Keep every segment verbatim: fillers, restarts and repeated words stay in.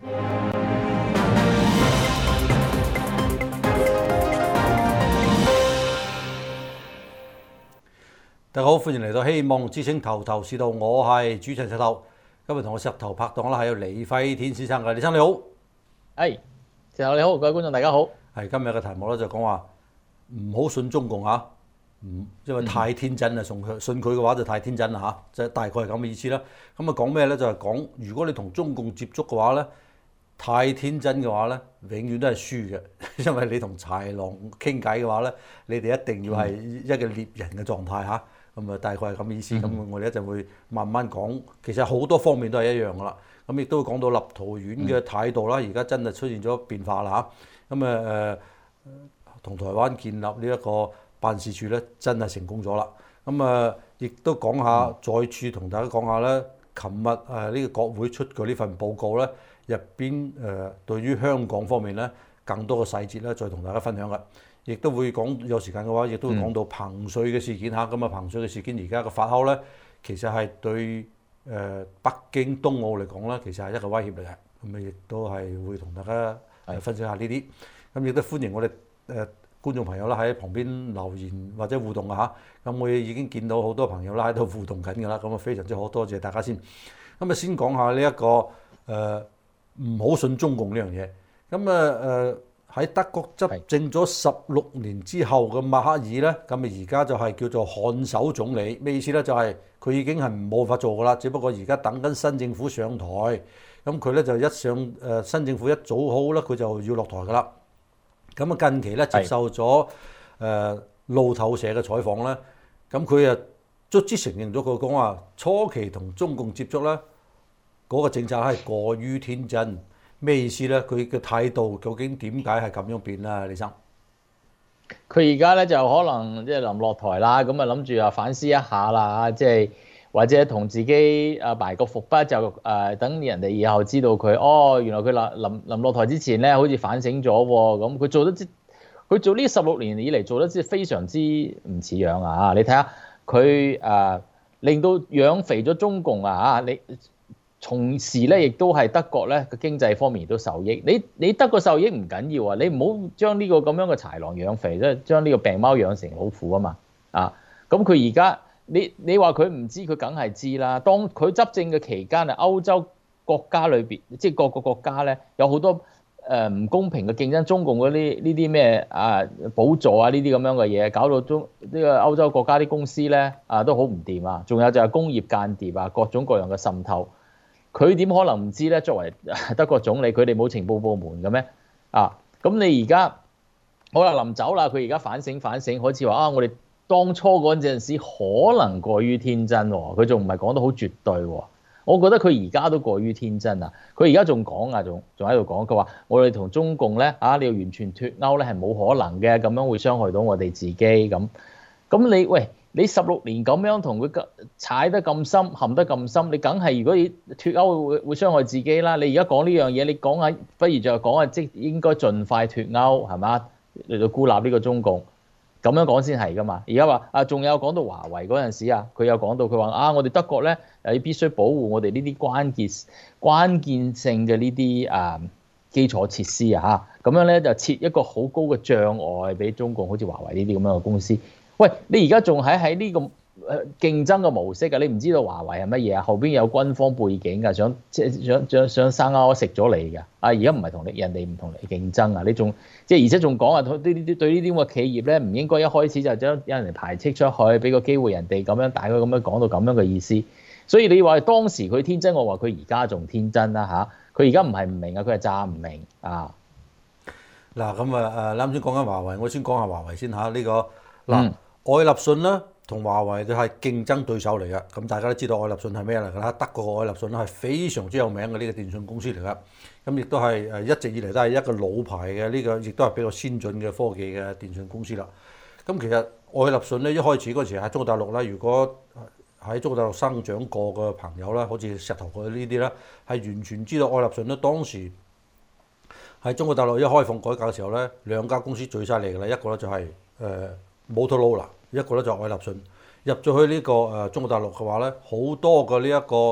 大家好，歡迎嚟到希望之星頭頭是道，我係主持人石頭。今日同我石頭拍檔啦，係有李輝天先生嘅，李生你好。 係，石頭你好，各位觀眾大家好。 係今日嘅題目咧就講話唔好信中共嚇，唔因為太天真啦，信佢信佢嘅話就太天真啦嚇，即係大概係咁嘅意思啦。咁啊講咩咧？就係講如果你同中共接觸嘅話咧，太天真嘅話咧，永遠都係輸嘅，因為你同豺狼傾偈嘅話咧，你哋一定要係一個獵人嘅狀態嚇。咁啊，大概係咁嘅意思。咁、嗯、我哋一陣會慢慢講。其實好多方面都係一樣噶啦。咁亦都會講到立陶宛嘅態度啦。而家真係出現咗變化啦嚇。咁啊誒，同台灣建立呢一個辦事處咧，真係成功咗啦。咁啊，亦都講下，嗯、再次同大家講下咧。琴日誒呢個國會出嘅呢份報告咧，入邊誒對於香港方面咧，更多嘅細節咧，再同大家分享嘅。亦都會講有時間嘅話，亦都會講到彭帥嘅事件嚇。咁啊，彭帥嘅事件而家嘅發酵咧，其實係對誒北京冬奧嚟講咧，其實係一個威脅嚟嘅。咁啊，亦都係會同大家分享下呢啲。咁亦都歡迎我哋誒觀眾朋友啦，喺旁邊留言或者互動啊嚇。咁我已經見到好多朋友啦喺度互動緊㗎啦。咁啊，非常之好，多謝大家先。咁啊，先講下呢一個誒唔好信中共呢樣嘢。咁啊誒。喺德國執政咗十六年之後嘅默克爾咧，咁啊而家就係叫做看守總理，咩意思咧？就係佢已經係冇法做噶啦，只不過而家等緊新政府上台，咁佢咧就一上誒新政府一組好咧，佢就要落台噶啦。咁啊近期咧接受咗誒路透社嘅採訪咧，咁佢啊卒之承認咗，佢講話初期同中共接觸咧，嗰個政策係過於天真。咩意思咧？佢嘅態度究竟點解係咁樣變啦？李生， 佢而家咧就可能即係臨落台啦，咁啊諗住啊反思一下啦，即係或者同自己啊埋個伏筆，就誒等人哋以後知道佢哦，原來佢臨臨臨落台之前咧，好似反省咗喎。咁佢做得之，佢做呢十六年以嚟做得之非常之唔似樣啊！你睇下佢誒令到養肥咗中共啊！你。同時咧，亦都係德國咧嘅經濟方面都受益。你你德國受益唔緊要啊，你唔好將呢個咁樣嘅豺狼養肥，即係將呢個病貓養成老虎啊嘛。啊，咁佢而家你你話佢唔知，佢梗係知啦。當佢執政嘅期間啊，歐洲國家裏邊，即係各個國家咧，有好多誒唔公平嘅競爭，中共嗰啲呢啲咩啊補助啊呢啲咁樣嘅嘢，搞到中呢個歐洲國家啲公司咧啊都好唔掂啊。仲有就係工業間諜啊，各種各樣嘅滲透。佢點可能唔知咧？作為德國總理，佢哋冇情報部門嘅咩？啊，咁你而家好啦，臨走啦，佢而家反省反省，好似話啊，我哋當初嗰陣時可能過於天真喎、哦，佢仲唔係講得好絕對喎、哦？我覺得佢而家都過於天真啊！佢而家仲講啊，仲仲喺度講，佢話我哋同中共咧啊，你要完全脫鈎咧係冇可能嘅，咁樣會傷害到我哋自己咁。咁你喂？你十六年咁樣同佢踩得咁深，陷得咁深，你梗係如果你脫歐會會傷害自己啦。你而家講呢樣嘢，你講下，不如就講下即應該盡快脫歐係嘛？嚟到孤立呢個中共，咁樣講先係噶嘛？而家話啊，仲有講到華為嗰陣時啊，佢有講到佢話啊，我哋德國咧誒必須保護我哋呢啲關鍵關鍵性嘅呢啲啊基礎設施啊嚇，咁樣咧就設一個好高嘅障礙俾中共，好似華為呢啲咁樣嘅公司。喂，你而家仲喺喺呢個誒競爭嘅模式㗎？你唔知道華為係乜嘢啊？後邊有軍方背景㗎，想即係想想想生勾食咗你㗎。啊，而家唔係同你人哋唔同你競爭啊！你仲即係而且仲講啊，呢啲對呢啲咁嘅企業咧，唔應該一開始就將有人嚟排斥出去，俾個機會人哋咁樣，大概咁樣講到咁樣嘅意思。所以你話當時佢天真，我話佢而家仲天真啦嚇。佢而家唔係唔明啊，佢係詐唔明啊。 嗱咁啊誒，啱先講緊華為，我先講下華為先嚇呢、呢個嗱。 嗯愛立信咧同華為都係競爭對手嚟嘅，咁大家都知道愛立信係咩嚟㗎啦？德國嘅愛立信咧係非常之有名嘅呢個電信公司嚟㗎，咁亦都係誒一直以嚟都係一個老牌嘅呢個，亦都係比較先進嘅科技嘅電信公司啦。咁其實愛立信咧一開始嗰時喺中國大陸咧，如果喺中國大陸生長過嘅朋友咧，好似石頭佢呢啲咧，係完全知道愛立信咧當時喺中國大陸一開放改革嘅時候咧，兩家公司最犀利㗎啦，一個咧就係誒Motorola，一個咧就愛立信入咗去呢個誒中國大陸嘅話咧，好多嘅呢一個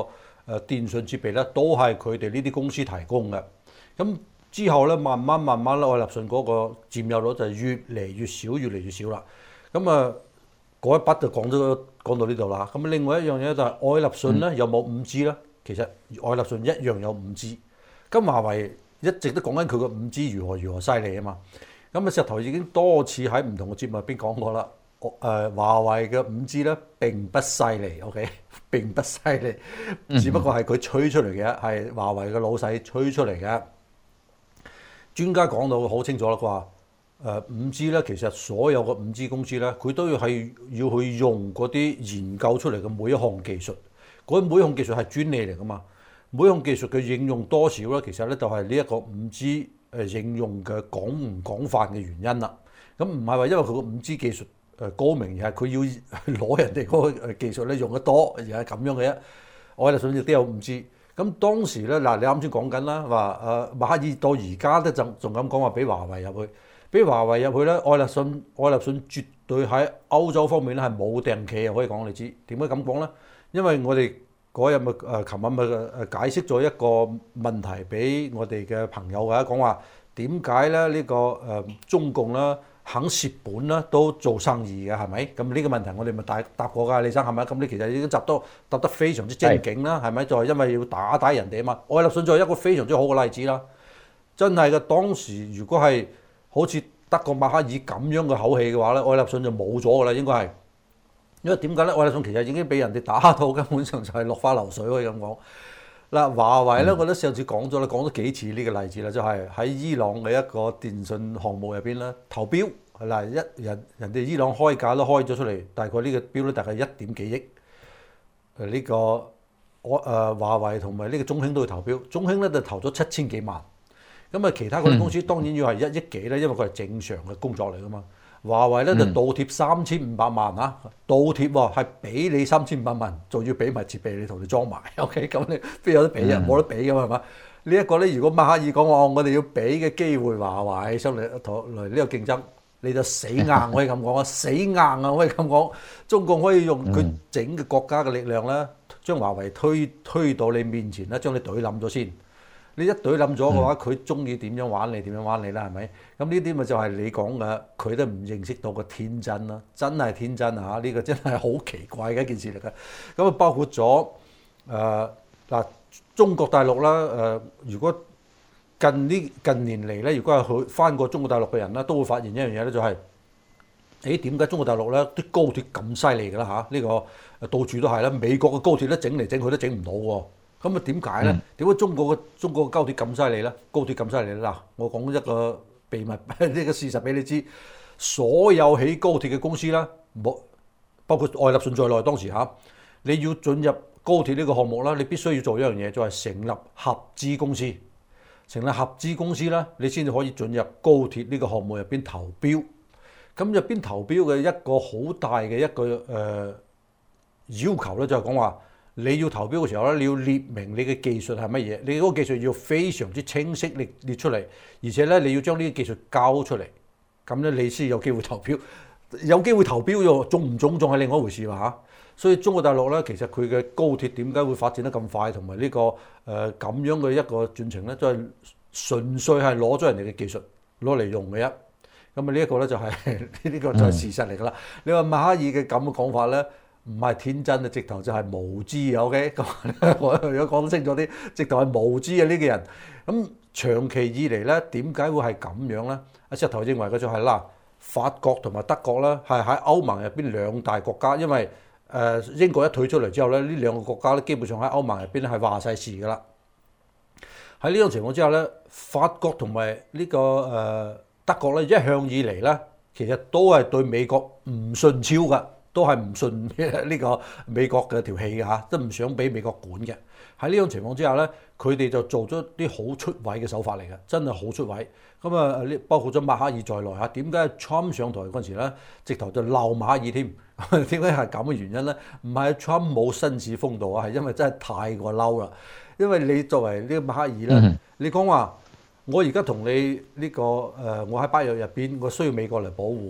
誒電信設備咧，都係佢哋呢啲公司提供嘅。咁之後咧，慢慢慢慢咧，愛立信嗰個佔有率就越嚟越少，越嚟越少啦。咁啊，嗰一筆就講咗講到呢度啦。咁另外一樣嘢就係愛立信咧有冇五 G 咧？其實愛立信一樣有五 G。咁華為一直都講緊佢個五 G 如何如何犀利啊嘛。咁啊，石頭已經多次喺唔同嘅節目入邊講過啦。誒、呃，華為嘅五 G 咧並不犀利 ，OK， 並不犀利，只不過係佢吹出嚟嘅，係華為嘅老細吹出嚟嘅。專家講到好清楚啦，佢話誒五 G 咧，其實所有嘅五 G 公司咧，佢都要係要去用嗰啲研究出嚟嘅每一項技術，嗰每一項技術係專利嚟噶嘛，每一項技術嘅應用多少咧，其實咧就係呢一個五 G 誒應用嘅廣唔廣泛嘅原因啦。咁唔係話因為佢個五 G 技術誒高明，而係佢要攞人哋嗰個技術咧用得多，而係咁樣嘅啫。愛立信亦都有五 G。咁當時咧，嗱你啱先講緊啦，話誒馬克爾到而家都仲仲咁講話俾華為入去，俾華為入去咧，愛立信愛立信絕對喺歐洲方面咧係冇定企啊！可以講你知點解咁講咧？因為我哋嗰日咪誒琴日咪誒解釋咗一個問題俾我哋嘅朋友嘅，講話點解咧呢個誒中共啦肯蝕本啦都做生意嘅係咪？咁呢個問題我哋咪答答過㗎，李生係咪？咁你其實已經答得答得非常之正經啦，係咪？就係因為要打低人哋啊嘛。愛立信就係一個非常之好嘅例子啦，真係嘅。當時如果係好似德國默克爾咁樣嘅口氣嘅話咧，愛立信就冇咗㗎啦，應該係。因為點解咧？愛立信其實已經俾人哋打到根本上就係落花流水可以咁講。嗱，華為咧，我覺得上次講咗啦，講咗幾次呢個例子啦，就係、是、喺伊朗嘅一個電信項目入邊咧，投標係嗱一人人哋伊朗開價都開咗出嚟，大概呢個標咧大概一點幾億。誒、這、呢個我誒華為同埋呢個中興都要投標，中興咧就投咗七千幾萬。咁啊，其他嗰啲公司當然要係一億幾咧，因為佢係正常嘅工作嚟噶嘛。華為咧就倒貼三千五百萬啊，倒貼喎係俾你三千五百萬，仲要俾埋設備你同你裝埋 ，OK？ 咁你邊有得俾啊？冇得俾噶嘛係嘛？呢一個咧，如果默克爾講話我哋要俾嘅機會華為上嚟同嚟呢個競爭，你就死硬可以咁講啊，死硬啊可以咁講。中共可以用佢整個國家嘅力量咧，將華為推推到你面前咧，將你懟冧咗先。你一隊冧咗嘅話，佢中意點樣玩你點樣玩你啦，係咪？咁呢啲咪就係你講嘅，佢都唔認識到個天真啦，真係天真啊！呢、這個真係好奇怪嘅一件事嚟嘅。咁啊，包括咗誒嗱，中國大陸啦誒、呃，如果近呢近年嚟咧，如果係去翻過中國大陸嘅人咧，都會發現一樣嘢咧，就係誒點解中國大陸咧啲高鐵咁犀利㗎啦嚇？呢、啊這個到處都係啦，美國嘅高鐵咧整嚟整去都整唔到喎。咁啊點解咧？點解中國嘅中國嘅高鐵咁犀利咧？高鐵咁犀利咧？嗱，我講一個秘密，呢個事實俾你知。所有起高鐵嘅公司啦，冇包括愛立信在內，當時嚇，你要進入高鐵呢個項目啦，你必須要做一樣嘢，就係成立合資公司。成立合資公司啦，你先至可以進入高鐵呢個項目入邊投標。咁入邊投標嘅一個好大嘅一個誒、呃、要求咧，就係講話。你要投標嘅時候咧，你要列明你嘅技術係乜嘢，你嗰個技術要非常之清晰列列出嚟，而且咧你要將呢啲技術交出嚟，咁咧你先有機會投標。有機會投標喎，中唔中仲係另外一回事喎嚇。所以中國大陸咧，其實佢嘅高鐵點解會發展得咁快，同埋呢個誒咁、呃、樣嘅一個進程咧，都係純粹係攞咗人哋嘅技術攞嚟用嘅啫。咁啊呢一個咧就係、是、呢個就係事實嚟㗎啦。你話默克爾嘅咁嘅講法咧？唔係天真啊，直頭就係無知啊 ！OK，咁我如果講得清楚啲，直頭係無知啊呢個人。咁長期以嚟咧，點解會係咁樣咧？阿石頭認為嘅就係、是、啦，法國同埋德國咧係喺歐盟入邊兩大國家，因為誒、呃、英國一退出嚟之後咧，呢兩個國家咧基本上喺歐盟入邊係話晒事㗎啦。喺呢種情況之下咧，法國同埋呢個誒、呃、德國咧一向以嚟咧，其實都係對美國唔順超㗎。都係唔信呢個美國嘅條氣嘅嚇，都唔想俾美國管嘅。喺呢種情況之下咧，佢哋就做咗啲好出位嘅手法嚟嘅，真係好出位。咁啊，呢包括咗默克爾在內嚇，點解 Trump 上台嗰陣時咧，直頭就鬧默克爾添？點解係咁嘅原因咧？唔係 Trump 冇紳士風度啊，係因為真係太過嬲啦。因為你作為呢個默克爾咧，嗯、你講話我而家同你呢、呢個誒、呃，我喺北約入邊，我需要美國嚟保護。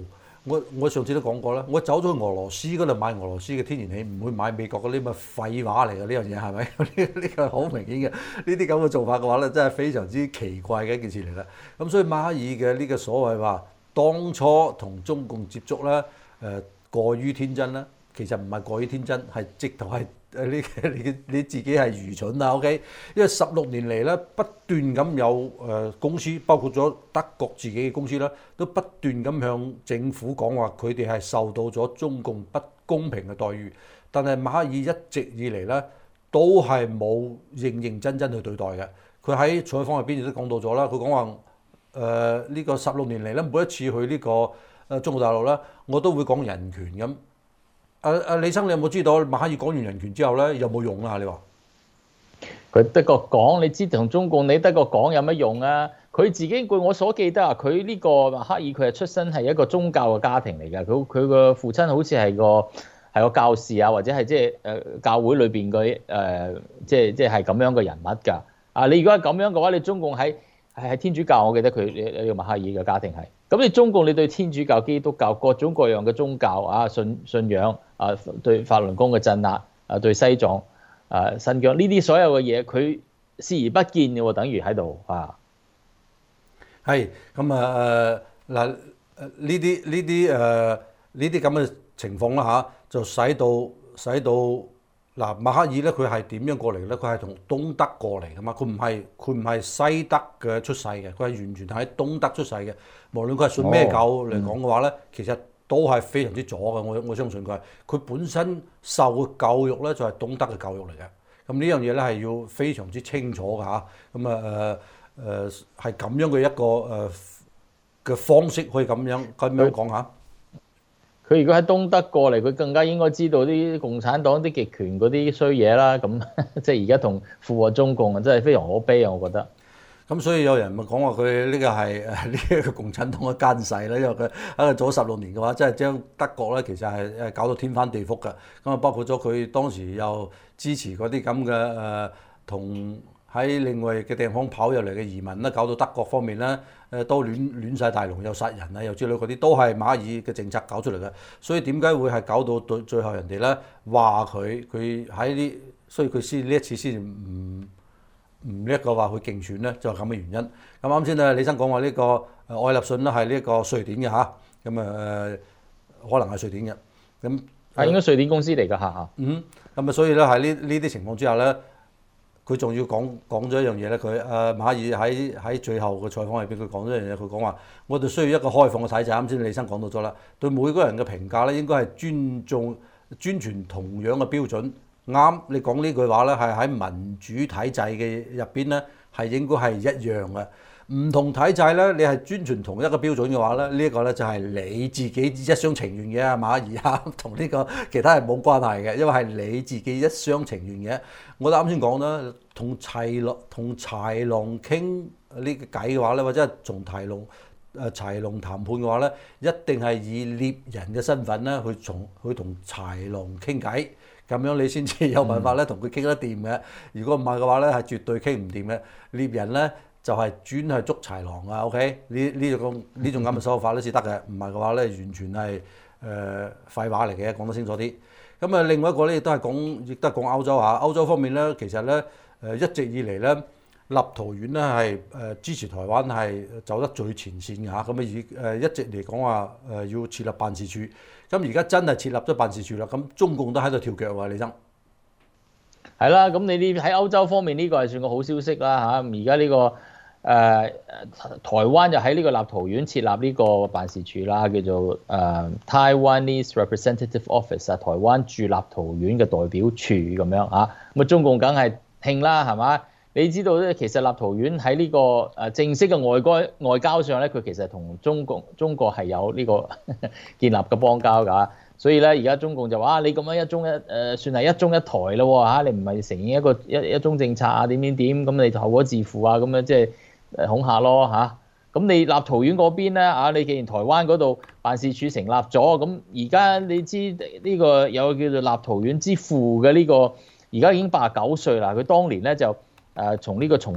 我我上次都講過啦，我走咗去俄羅斯嗰度買俄羅斯嘅天然氣，唔會買美國嗰啲咁嘅廢話嚟嘅呢樣嘢係咪？呢呢個好明顯嘅，呢啲咁嘅做法嘅話咧，真係非常之奇怪嘅一件事嚟啦。咁所以馬克爾嘅呢個所謂話，當初同中共接觸咧，誒、呃、過於天真啦，其實唔係過於天真，係直頭係。誒你你你自己係愚蠢啊 ，OK？因為十六年嚟咧，不斷咁有誒公司，包括咗德國自己嘅公司啦，都不斷咁向政府講話，佢哋係受到咗中共不公平嘅待遇。但係馬克爾一直以嚟咧，都係冇認認真真去對待嘅。佢喺採訪入邊亦都講到咗啦，佢講話誒呢個十六年嚟咧，每一次去呢個誒中國大陸咧，我都會講人權咁。阿阿李生，你有冇知道馬克爾講完人權之後咧，有冇用啊？你話佢德國講，你知同中共你德國講有乜用啊？佢自己據我所記得啊，佢呢個馬克爾佢係出身係一個宗教嘅家庭嚟㗎。佢佢個父親好似係個係個教士啊，或者係即係誒教會裏邊嘅誒，即係即係係咁樣嘅人物㗎。啊，你如果係咁樣嘅話，你中共喺係係天主教，我記得佢呢個馬克爾嘅家庭係。咁你中共你對天主教、基督教各種各樣嘅宗教啊信信仰啊，對法輪功嘅鎮壓啊，對西藏啊新疆呢啲所有嘅嘢，佢視而不見嘅喎，等於喺度啊。 係咁啊誒嗱誒呢啲呢啲誒呢啲咁嘅情況啦嚇，就使到使到嗱馬克爾咧，佢係點樣過嚟咧？佢係從東德過嚟噶嘛，佢唔係佢唔係西德嘅出世嘅，佢係完全喺東德出世嘅。無論佢係信咩教嚟講嘅話咧，哦嗯、其實都係非常之左嘅。我我相信佢係佢本身受嘅教育咧就係東德嘅教育嚟嘅。咁呢樣嘢咧係要非常之清楚㗎嚇。咁啊誒誒係咁樣嘅一個誒嘅方式可以咁樣咁樣講下。 佢如果喺東德過嚟，佢更加應該知道啲共產黨啲極權嗰啲衰嘢啦。咁即係而家同附和中共啊，真係非常可悲啊！我覺得。 咁所以有人咪講話佢呢個係誒呢一個共產黨嘅奸細啦，因為佢喺度做咗十六年嘅話，真係將德國咧其實係誒搞到天翻地覆㗎。咁啊，包括咗佢當時又支持嗰啲咁嘅誒同喺另外嘅地方跑入嚟嘅移民啦，搞到德國方面咧誒都亂亂曬大龍，又殺人啊，又之類嗰啲，都係馬克爾嘅政策搞出嚟嘅。所以點解會係搞到對最後人哋咧話佢佢喺呢，所以佢先呢一次先唔唔叻嘅話佢競選咧，就係咁嘅原因。咁啱先啊，李生講話呢個誒愛立信咧係呢個瑞典嘅嚇，咁啊可能係瑞典嘅，咁係應該瑞典公司嚟㗎嚇嚇。 嗯，咁啊所以咧喺呢呢啲情況之下咧。佢仲要講講咗一樣嘢咧，佢誒馬克爾喺喺最後嘅採訪入邊，佢講咗一樣嘢，佢講話我哋需要一個開放嘅體制。啱先李生講到咗啦，對每個人嘅評價咧，應該係尊重、尊傳同樣嘅標準。啱，你講呢句話咧，係喺民主體制嘅入邊咧，係應該係一樣嘅。唔同體制咧，你係遵循同一個標準嘅話咧，呢、這、一個咧就係你自己一廂情願嘅啊，馬克爾啊，同呢個其他人冇關係嘅，因為係你自己一廂情願嘅。我啱先講啦，同豺狼同豺狼傾呢個偈嘅話咧，或者係從豺狼誒豺狼談判嘅話咧，一定係以獵人嘅身份咧去從去同豺狼傾偈，咁樣你先至有辦法咧同佢傾得掂嘅。如果唔係嘅話咧，係絕對傾唔掂嘅。獵人咧。就係專係捉豺狼啊 ，OK？呢呢種呢種咁嘅手法咧先得嘅，唔係嘅話咧完全係誒、呃、廢話嚟嘅，講得清楚啲。咁啊，另外一個咧亦都係講，亦都係講歐洲嚇。歐洲方面咧，其實咧誒一直以嚟咧，立陶宛咧係誒支持台灣係走得最前線嘅嚇。咁啊以誒一直嚟講話誒要設立辦事處，咁而家真係設立咗辦事處啦。咁中共都喺度跳腳喎，李生。 係啦，咁你呢喺歐洲方面呢個係算個好消息啦嚇。而家呢個。誒、呃、台灣就喺呢個立陶宛設立呢個辦事處啦，叫做誒、呃、Taiwanese Representative Office 啊，台灣駐立陶宛嘅代表處咁樣啊。咁啊，中共梗係興啦，係嘛？你知道咧，其實立陶宛喺呢個誒正式嘅外交外交上咧，佢其實同中國中國係有呢個建立嘅邦交㗎。所以咧，而家中共就話：你咁樣一中一誒、呃，算係一中一台咯嚇，你唔係承認一個一一中政策啊？點點點咁，你就後果自負啊？咁樣即係。誒恐嚇咯嚇，咁你立陶宛嗰邊咧啊？你既然台灣嗰度辦事處成立咗，咁而家你知呢個有個叫做立陶宛之父嘅呢個，而家已經八十九歲啦。佢當年咧就誒從呢個從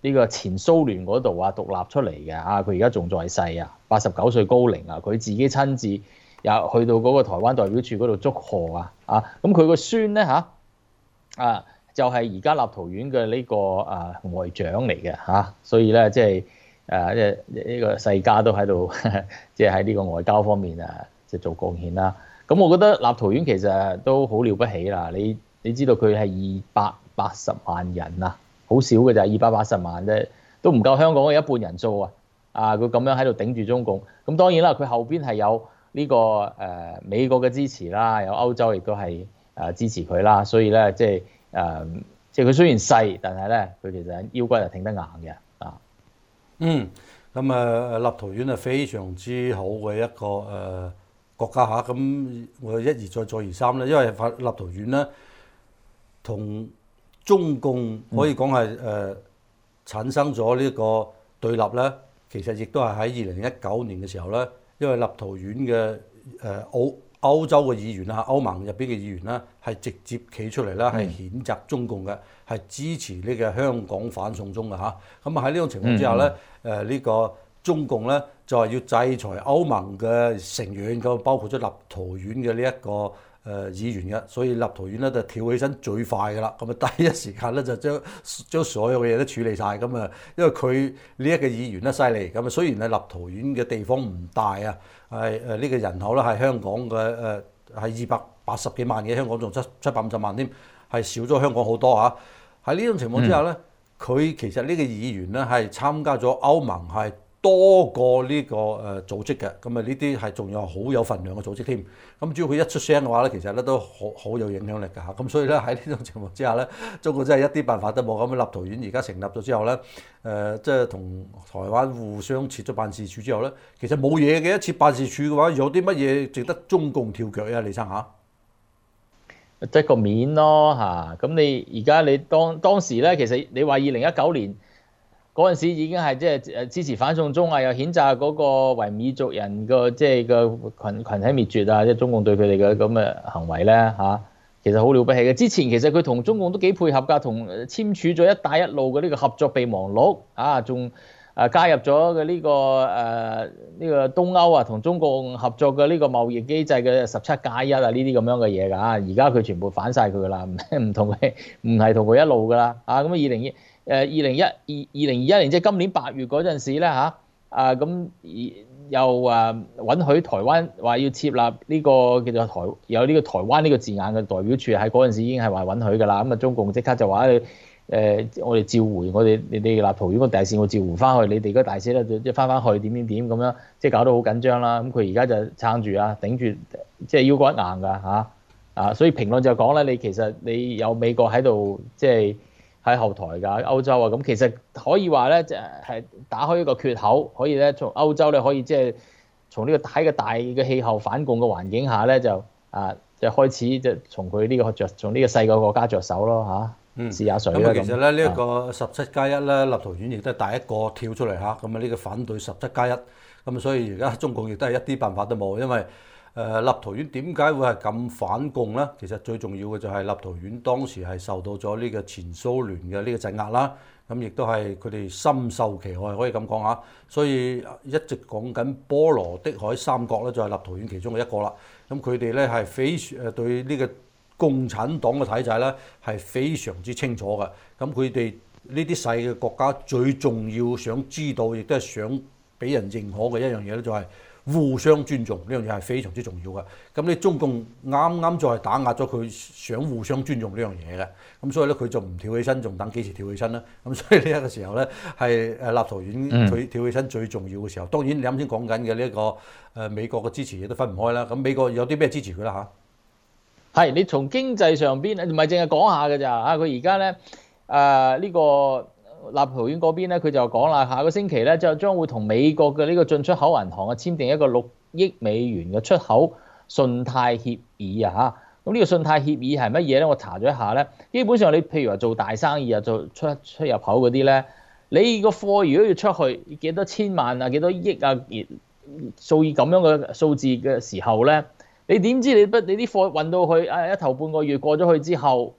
呢個前蘇聯嗰度啊獨立出嚟嘅啊，佢而家仲在世啊，八十九歲高齡啊，佢自己親自又去到嗰個台灣代表處嗰度祝賀啊啊！咁佢個孫咧嚇啊，就係而家立陶宛嘅呢個啊外長嚟嘅嚇，所以咧即係誒即係呢個世家都喺度，即係喺呢個外交方面啊，即係做貢獻啦。咁我覺得立陶宛其實都好了不起啦，你你知道佢係二百八十萬人啊，好少嘅就係二百八十萬啫，都唔夠香港嘅一半人數啊！啊，佢咁樣喺度頂住中共，咁當然啦，佢後邊係有呢個誒美國嘅支持啦，有歐洲亦都係誒支持佢啦，所以咧即係誒即係佢雖然細，但係咧佢其實腰骨係挺得硬嘅啊。 嗯，咁啊，立陶宛係非常之好嘅一個誒國家嚇，咁我一而再再而三咧，因為立陶宛咧同中共可以講係誒產生咗呢個對立咧，其實亦都係喺二零一九年嘅時候咧，因為立陶宛嘅誒歐歐洲嘅議員啊，歐盟入邊嘅議員啦，係直接企出嚟啦，係譴責中共嘅，係支持呢個香港反送中嘅嚇。咁啊喺呢種情況之下咧，誒呢、嗯呢個中共咧就係要制裁歐盟嘅成員，咁包括咗立陶宛嘅呢一個誒議員嘅，所以立陶宛咧就跳起身最快㗎啦，咁啊第一時間咧就將將所有嘅嘢都處理晒。咁啊因為佢呢一個議員咧犀利，咁啊雖然係立陶宛嘅地方唔大啊，係誒呢個人口咧係香港嘅誒係二百八十幾萬嘅，香港仲七七百五十萬添，係少咗香港好多嚇。喺呢種情況之下咧，佢、嗯、其實呢個議員咧係參加咗歐盟係多過呢個誒組織嘅，咁啊呢啲係仲有好有份量嘅組織添。咁只要佢一出聲嘅話咧，其實咧都好好有影響力㗎嚇。咁所以咧喺呢種情況之下咧，中國真係一啲辦法都冇。咁立陶宛而家成立咗之後咧，誒即係同台灣互相設咗辦事處之後咧，其實冇嘢嘅。一設辦事處嘅話，有啲乜嘢值得中共跳腳啊？李生嚇？ 即係個面咯嚇。咁你而家你當當時咧，其實你話二零一九年。嗰陣時已經係即係誒支持反送中啊，又譴責嗰個維吾爾族人個即係個群羣體滅絕啊，即係中共對佢哋嘅咁嘅行為咧嚇，其實好了不起嘅。之前其實佢同中共都幾配合㗎，同簽署咗一帶一路嘅呢個合作備忘錄啊，仲誒加入咗嘅呢個誒呢個東歐啊，同中共合作嘅呢個貿易機制嘅十七加一啊，呢啲咁樣嘅嘢㗎。而家佢全部反晒佢㗎啦，唔唔同佢唔係同佢一路㗎啦啊。咁二零一誒二零一二二零二一年即係今年八月嗰陣時咧嚇，啊咁又誒允許台灣話要設立呢個叫做台有呢個台灣呢個字眼嘅代表處，喺嗰陣時已經係話允許㗎啦。咁啊中共即刻就話誒、呃、我哋召回我哋你哋立陶宛個大使，我召回翻去，你哋個大使咧就即係翻翻去點點點咁樣，即係搞到好緊張啦。咁佢而家就撐住啊，頂住即係腰骨硬㗎嚇啊！所以評論就講咧，你其實你有美國喺度即係。喺後台㗎，歐洲啊，咁其實可以話咧，就係打開一個缺口，可以咧從歐洲咧可以即係從呢個喺個大嘅氣候反共嘅環境下咧，就啊就開始即係從佢呢個着從呢個細個國家着手咯嚇，嗯、試下水啦。 咁其實咧呢一個十七加一咧，立陶宛亦都係第一個跳出嚟嚇，咁啊呢個反對十七加一，咁所以而家中共亦都係一啲辦法都冇，因為。誒立陶宛點解會係咁反共咧？其實最重要嘅就係立陶宛當時係受到咗呢個前蘇聯嘅呢個鎮壓啦，咁亦都係佢哋深受其害，可以咁講嚇。所以一直講緊波羅的海三國咧，就係立陶宛其中嘅一個啦。咁佢哋咧係非誒對呢個共產黨嘅體制咧係非常之清楚嘅。咁佢哋呢啲細嘅國家最重要想知道，亦都係想俾人認可嘅一樣嘢咧，就係。互相尊重呢樣嘢係非常之重要嘅。咁你中共啱啱就係打壓咗佢想互相尊重呢樣嘢嘅。咁所以咧佢就唔跳起身，仲等幾時跳起身咧？咁所以呢一個時候咧係誒立陶宛佢跳起身最重要嘅時候。當然你啱先講緊嘅呢一個誒美國嘅支持亦都分唔開啦。咁美國有啲咩支持佢啦嚇？係你從經濟上邊唔係淨係講下嘅咋嚇？佢而家咧誒呢個。立陶宛嗰邊咧，佢就講啦，下個星期咧就將會同美國嘅呢個進出口銀行啊簽訂一個六億美元嘅出口信貸協議啊嚇。咁呢個信貸協議係乜嘢咧？我查咗一下咧，基本上你譬如話做大生意啊，做出出入口嗰啲咧，你個貨如果要出去幾多千萬啊、幾多億啊，數以咁樣嘅數字嘅時候咧，你點知你不你啲貨運到去啊一頭半個月過咗去之後？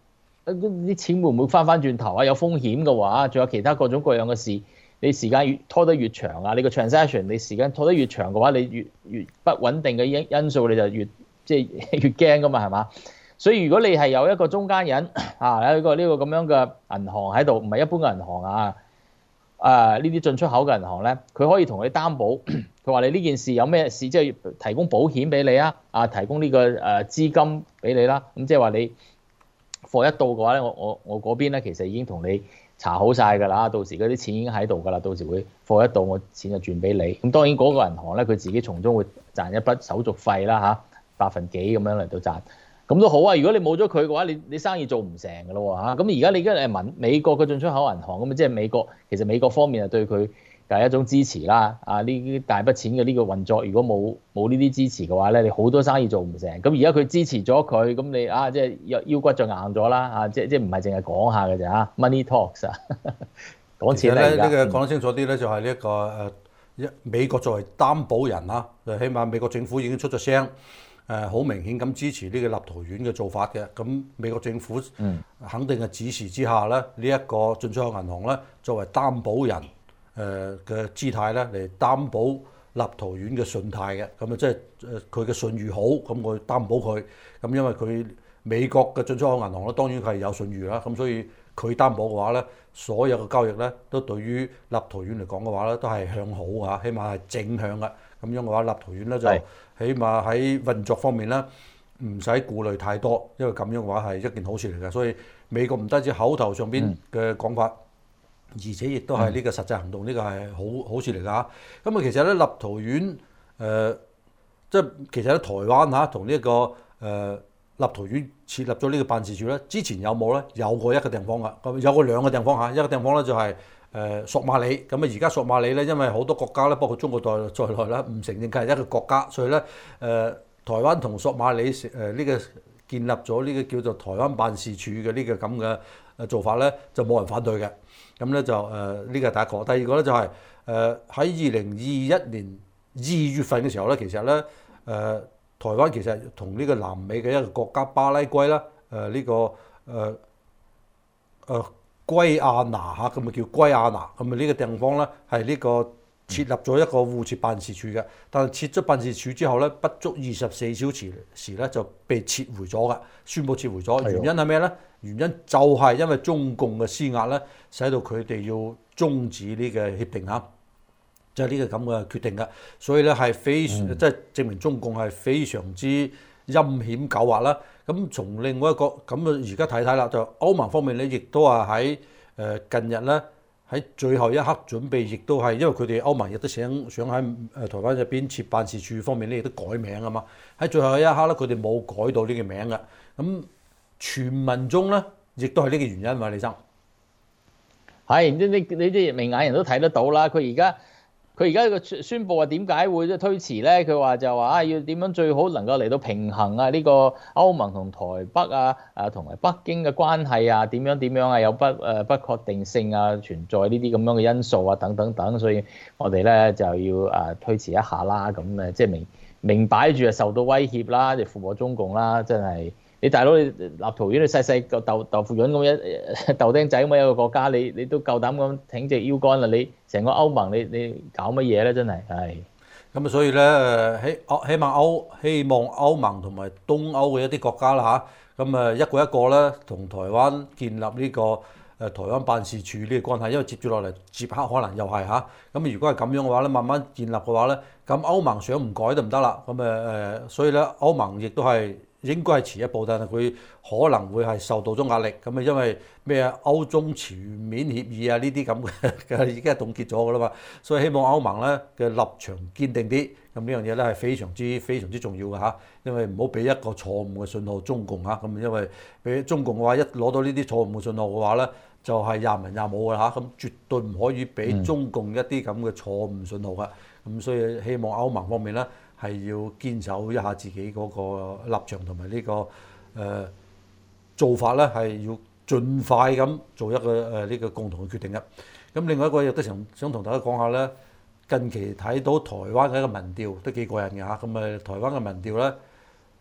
啲錢會唔會翻翻轉頭啊？有風險嘅話，仲有其他各種各樣嘅事，你時間越拖得越長啊，你個 transaction 你時間拖得越長嘅話，你越越不穩定嘅因因素你就越即係越驚噶嘛，係嘛？所以如果你係有一個中間人啊，有一個呢個咁樣嘅銀行喺度，唔係一般嘅銀行啊，啊呢啲進出口嘅銀行咧，佢可以同你擔保，佢話你呢件事有咩事，即係提供保險俾你啊，啊提供呢個誒資金俾你啦，咁即係話你貨一到嘅話咧，我我我嗰邊咧其實已經同你查好晒㗎啦，到時嗰啲錢已經喺度㗎啦，到時會貨一到我錢就轉俾你。咁當然嗰個銀行咧，佢自己從中會賺一筆手續費啦嚇，百分幾咁樣嚟到賺。咁都好啊！如果你冇咗佢嘅話，你你生意做唔成㗎咯喎嚇。咁而家你而家係民美國嘅進出口銀行咁啊，即係美國其實美國方面係對佢係一種支持啦。啊呢啲大筆錢嘅呢個運作，如果冇冇呢啲支持嘅話咧，你好多生意做唔成。咁而家佢支持咗佢，咁你啊即係腰腰骨就硬咗啦啊！即即唔係淨係講下嘅啫嚇 ，money talks 啊，講錢咧。呢個嗯講得清楚啲咧，就係呢一個誒一美國作為擔保人啊，就起碼美國政府已經出咗聲。誒好明顯咁支持呢個立陶宛嘅做法嘅，咁美國政府肯定嘅指示之下咧，呢、這、一個進出口銀行咧作為擔保人誒嘅姿態咧嚟擔保立陶宛嘅信貸嘅，咁啊即係誒佢嘅信譽好，咁我擔保佢，咁因為佢美國嘅進出口銀行咧當然係有信譽啦，咁所以佢擔保嘅話咧，所有嘅交易咧都對於立陶宛嚟講嘅話咧都係向好啊，起碼係正向嘅。咁樣嘅話，立陶宛咧就起碼喺運作方面咧唔使顧慮太多，因為咁樣嘅話係一件好事嚟嘅。所以美國唔單止口頭上邊嘅講法，嗯、而且亦都係呢個實際行動，呢、嗯、個係好好事嚟㗎。咁啊，其實咧立陶宛誒、呃，即係其實喺台灣嚇同呢一個誒、呃、立陶宛設立咗呢個辦事處咧，之前有冇咧？有過一個地方㗎，咁有過兩個地方嚇，一個地方咧就係、是。誒、呃、索馬里咁啊！而家索馬里咧，因為好多國家咧，包括中國在在內啦，唔承認佢係一個國家，所以咧誒、呃、台灣同索馬里誒呢、呃這個建立咗呢個叫做台灣辦事處嘅呢個咁嘅誒做法咧，就冇人反對嘅。咁咧就誒呢個係第一個，第二個咧就係誒喺二零二一年二月份嘅時候咧，其實咧誒、呃、台灣其實同呢個南美嘅一個國家巴拉圭啦，誒、呃、呢、這個誒誒。呃呃圭亞那嚇，咁咪叫圭亞那，咁咪呢個地方咧係呢個設立咗一個互設辦事處嘅，但係設咗辦事處之後咧，不足二十四小時時咧就被撤回咗㗎，宣布撤回咗。原因係咩咧？原因就係因為中共嘅施壓咧，使到佢哋要終止呢個協定嚇，就係呢個咁嘅決定㗎。所以咧係非常，即係、嗯、證明中共係非常之陰險狡猾啦。咁從另外一個咁啊，而家睇睇啦，就歐盟方面咧，亦都係喺誒近日咧，喺最後一刻準備，亦都係因為佢哋歐盟亦都想想喺誒台灣入邊設辦事處方面咧，亦都改名啊嘛。喺最後一刻咧，佢哋冇改到呢個名嘅。咁傳聞中咧，亦都係呢個原因嘛，李生。 係，你你你啲明眼人都睇得到啦。佢而家。佢而家個宣佈話點解會即係推遲咧？佢話就話啊，要點樣最好能夠嚟到平衡啊？呢個歐盟同台北啊，誒同埋北京嘅關係啊，點樣點樣啊？有不誒不確定性啊，存在呢啲咁樣嘅因素啊，等等等，所以我哋咧就要誒推遲一下啦。咁誒即係明明擺住係受到威脅啦，就附和中共啦，真係。你大佬，你立陶宛你細細個豆豆腐潤咁一豆丁仔咁一個國家，你你都夠膽咁挺直腰桿啦！你成個歐盟，你你搞乜嘢咧？真係係。咁啊，所以咧希歐希望歐希望歐盟同埋東歐嘅一啲國家啦嚇，咁啊一個一個咧同台灣建立呢個誒台灣辦事處呢個關係，因為接住落嚟捷克可能又係嚇。咁如果係咁樣嘅話咧，慢慢建立嘅話咧，咁歐盟想唔改都唔得啦。咁誒誒，所以咧歐盟亦都係。應該係遲一步，但係佢可能會係受到咗壓力咁啊，因為咩啊？歐中全面協議啊，呢啲咁嘅已經係凍結咗㗎啦嘛，所以希望歐盟咧嘅立場堅定啲，咁呢樣嘢咧係非常之非常之重要嘅嚇，因為唔好俾一個錯誤嘅信號中共嚇，咁因為俾中共嘅話一攞到呢啲錯誤嘅信號嘅話咧，就係廿文廿武㗎嚇，咁絕對唔可以俾中共一啲咁嘅錯誤信號㗎，咁所以希望歐盟方面咧。係要堅守一下自己嗰個立場同埋呢個誒、呃、做法咧，係要盡快咁做一個誒呢、呃這個共同嘅決定嘅。咁另外一個亦都想想同大家講下咧，近期睇到台灣嘅一個民調都幾過癮嘅嚇。咁誒台灣嘅民調咧，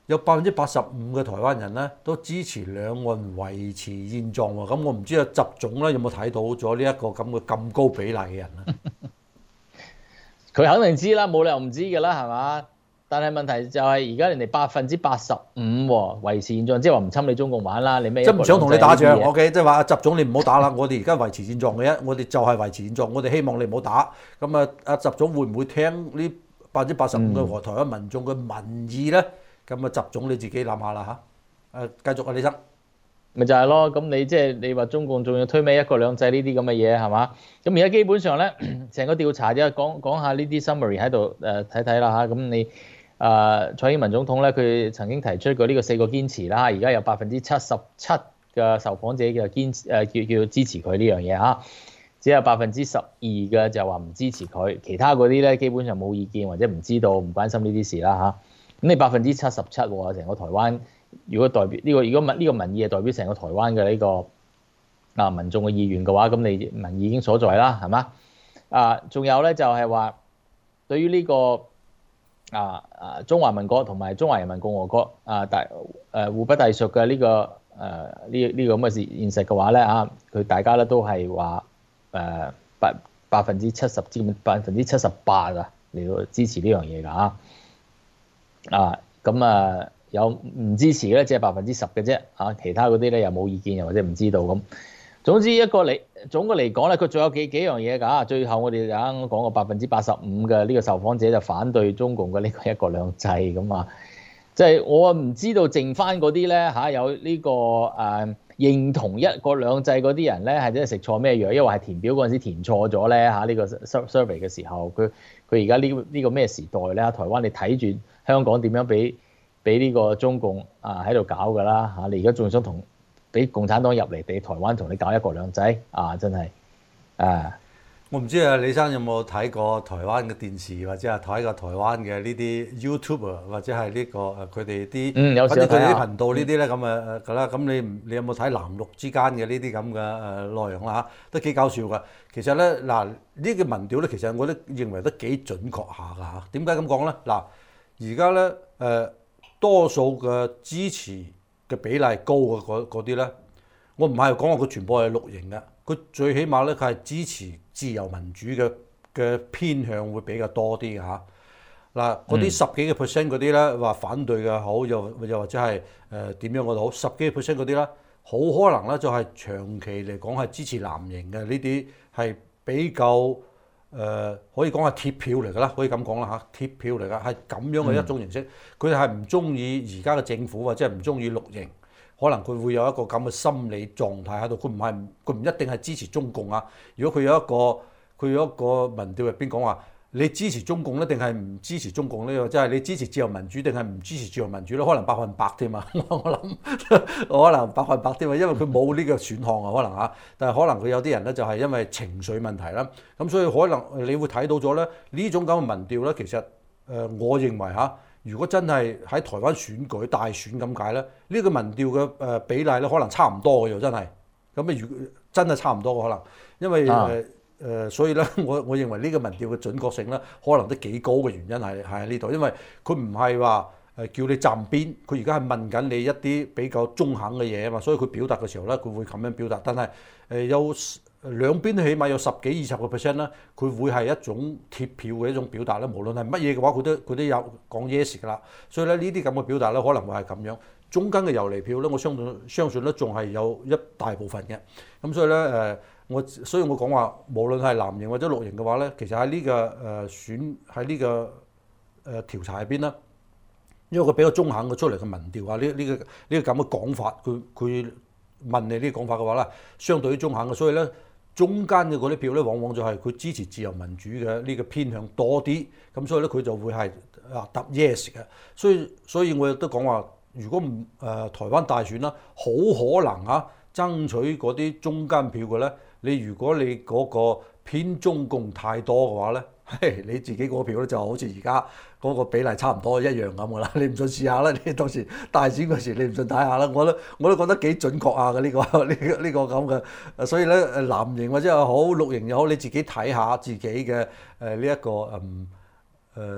有百分之八十五嘅台灣人咧都支持兩岸維持現狀喎。咁我唔知啊，習總咧有冇睇到咗呢一個咁嘅咁高比例嘅人咧？ 佢肯定知啦，冇理由唔知㗎啦，係嘛？但係問題就係而家人哋百分之八十五維持現狀，即係話唔侵你中共玩啦。你咩？ 即係唔想同你打仗，OK？即係話習總你唔好打啦，我哋而家維持現狀嘅啫，我哋就係維持現狀，我哋希望你唔好打。咁啊，阿習總會唔會聽呢百分之八十五嘅台灣民眾嘅民意咧？咁啊，習總你自己諗下啦嚇。誒，繼續啊，李生。 咪就係咯，咁你即係你話中共仲要推咩一國兩制呢啲咁嘅嘢係嘛？咁而家基本上咧，成個調查啫，講講下呢啲 summary 喺度誒睇睇啦嚇。咁你誒蔡英文總統咧，佢曾經提出過呢個四個堅持啦，而家有百分之七十七嘅受訪者嘅堅誒叫叫支持佢呢樣嘢嚇，只有百分之十二嘅就話唔支持佢，其他嗰啲咧基本上冇意見或者唔知道唔關心呢啲事啦嚇。咁你百分之七十七喎，成個台灣。如果代表呢、這個，如果民呢個民意係代表成個台灣嘅呢、這個啊民眾嘅意願嘅話，咁你民意已經所在啦，係嘛？啊，仲有咧就係、是、話，對於呢、這個啊啊中華民國同埋中華人民共和國啊大誒互不隸屬嘅呢個誒呢呢個咁嘅事現實嘅話咧啊，佢大家咧都係話誒百百分之七十至百分之七十八啊嚟到支持呢樣嘢㗎啊啊咁啊！有唔支持咧，只係百分之十嘅啫，嚇其他嗰啲咧又冇意見，又或者唔知道咁。總之一個嚟總嘅嚟講咧，佢仲有幾幾樣嘢㗎。最後我哋啱啱講過百分之八十五嘅呢個受訪者就反對中共嘅呢個一國兩制咁啊。即係我唔知道剩翻嗰啲咧嚇有呢個誒認同一國兩制嗰啲人咧係真係食錯咩藥，因為係填表嗰陣時填錯咗咧嚇呢個 survey 嘅時候，佢佢而家呢呢個咩時代咧？台灣你睇住香港點樣俾？俾呢個中共啊喺度搞㗎啦嚇！你而家仲想同俾共產黨入嚟俾台灣同你搞一國兩制啊！真係啊！ 我唔知啊，李生有冇睇過台灣嘅電視，或者係睇過台灣嘅呢啲 YouTuber，或者係呢、這個誒佢哋啲， 嗯，有時佢哋啲頻道呢啲咧咁誒誒啦。咁、嗯、你你有冇睇藍綠之間嘅呢啲咁嘅誒內容啦嚇？都幾搞笑㗎。其實咧嗱，呢、這個民調咧，其實我都認為都幾準確下㗎嚇。點解咁講咧？嗱，而家咧誒。呃多數嘅支持嘅比例高嘅嗰啲咧，我唔係講話佢全部係綠營嘅，佢最起碼咧佢係支持自由民主嘅嘅偏向會比較多啲嘅嚇。嗱，嗰啲十幾個 percent 嗰啲咧話反對嘅好，又又或者係誒點樣嗰度好，十幾個 percent 嗰啲咧，好可能咧就係長期嚟講係支持藍營嘅呢啲係比較。誒、呃、可以講係貼票嚟㗎啦，可以咁講啦嚇，貼票嚟㗎，係咁樣嘅一種形式。佢哋係唔中意而家嘅政府或者係唔中意綠營，可能佢會有一個咁嘅心理狀態喺度。佢唔係佢唔一定係支持中共啊。如果佢有一個佢有一個民調入邊講話，你支持中共咧，定係唔支持中共呢？即係你支持自由民主定係唔支持自由民主咧？可能百分百添啊！我諗可能百分百添啊，因為佢冇呢個選項啊，可能嚇。但係可能佢有啲人咧就係因為情緒問題啦，咁所以可能你會睇到咗咧呢種咁嘅民調咧，其實誒我認為嚇，如果真係喺台灣選舉大選咁解咧，呢個民調嘅誒比例咧可能差唔多嘅又真係。咁啊，如真係差唔多嘅可能，因為誒。啊誒、呃，所以咧，我我認為呢個民調嘅準確性咧，可能都幾高嘅原因係係喺呢度，因為佢唔係話誒叫你站邊，佢而家係問緊你一啲比較中肯嘅嘢啊嘛，所以佢表達嘅時候咧，佢會咁樣表達。但係誒、呃、有兩邊起碼有十幾二十個 percent 咧，佢會係一種貼票嘅一種表達咧。無論係乜嘢嘅話，佢都佢都有講 yes 㗎啦。所以咧，呢啲咁嘅表達咧，可能會係咁樣。中間嘅遊離票咧，我相信相信咧，仲係有一大部分嘅。咁所以咧誒。呃我所以我講話，無論係藍營或者綠營嘅話咧，其實喺呢、這個誒、呃、選喺呢、這個誒、呃、調查入邊咧，因為佢比較中肯嘅出嚟嘅民調啊，呢、這、呢個呢、這個咁嘅講法，佢佢問你呢個講法嘅話咧，相對於中肯嘅，所以咧中間嘅嗰啲票咧，往往就係佢支持自由民主嘅呢個偏向多啲，咁所以咧佢就會係啊答 yes 嘅，所以所以我亦都講話，如果唔誒、呃、台灣大選啦，好可能嚇、啊、爭取嗰啲中間票嘅咧。你如果你嗰個偏中共太多嘅話咧，嘿，你自己嗰個票咧就好似而家嗰個比例差唔多一樣咁噶啦。你唔信試下啦，你到時大選嗰時你唔信睇下啦。我都我都覺得幾準確啊嘅呢個呢個呢個咁嘅。所以咧誒藍營或者又好綠營又好，你自己睇下自己嘅誒呢一個嗯誒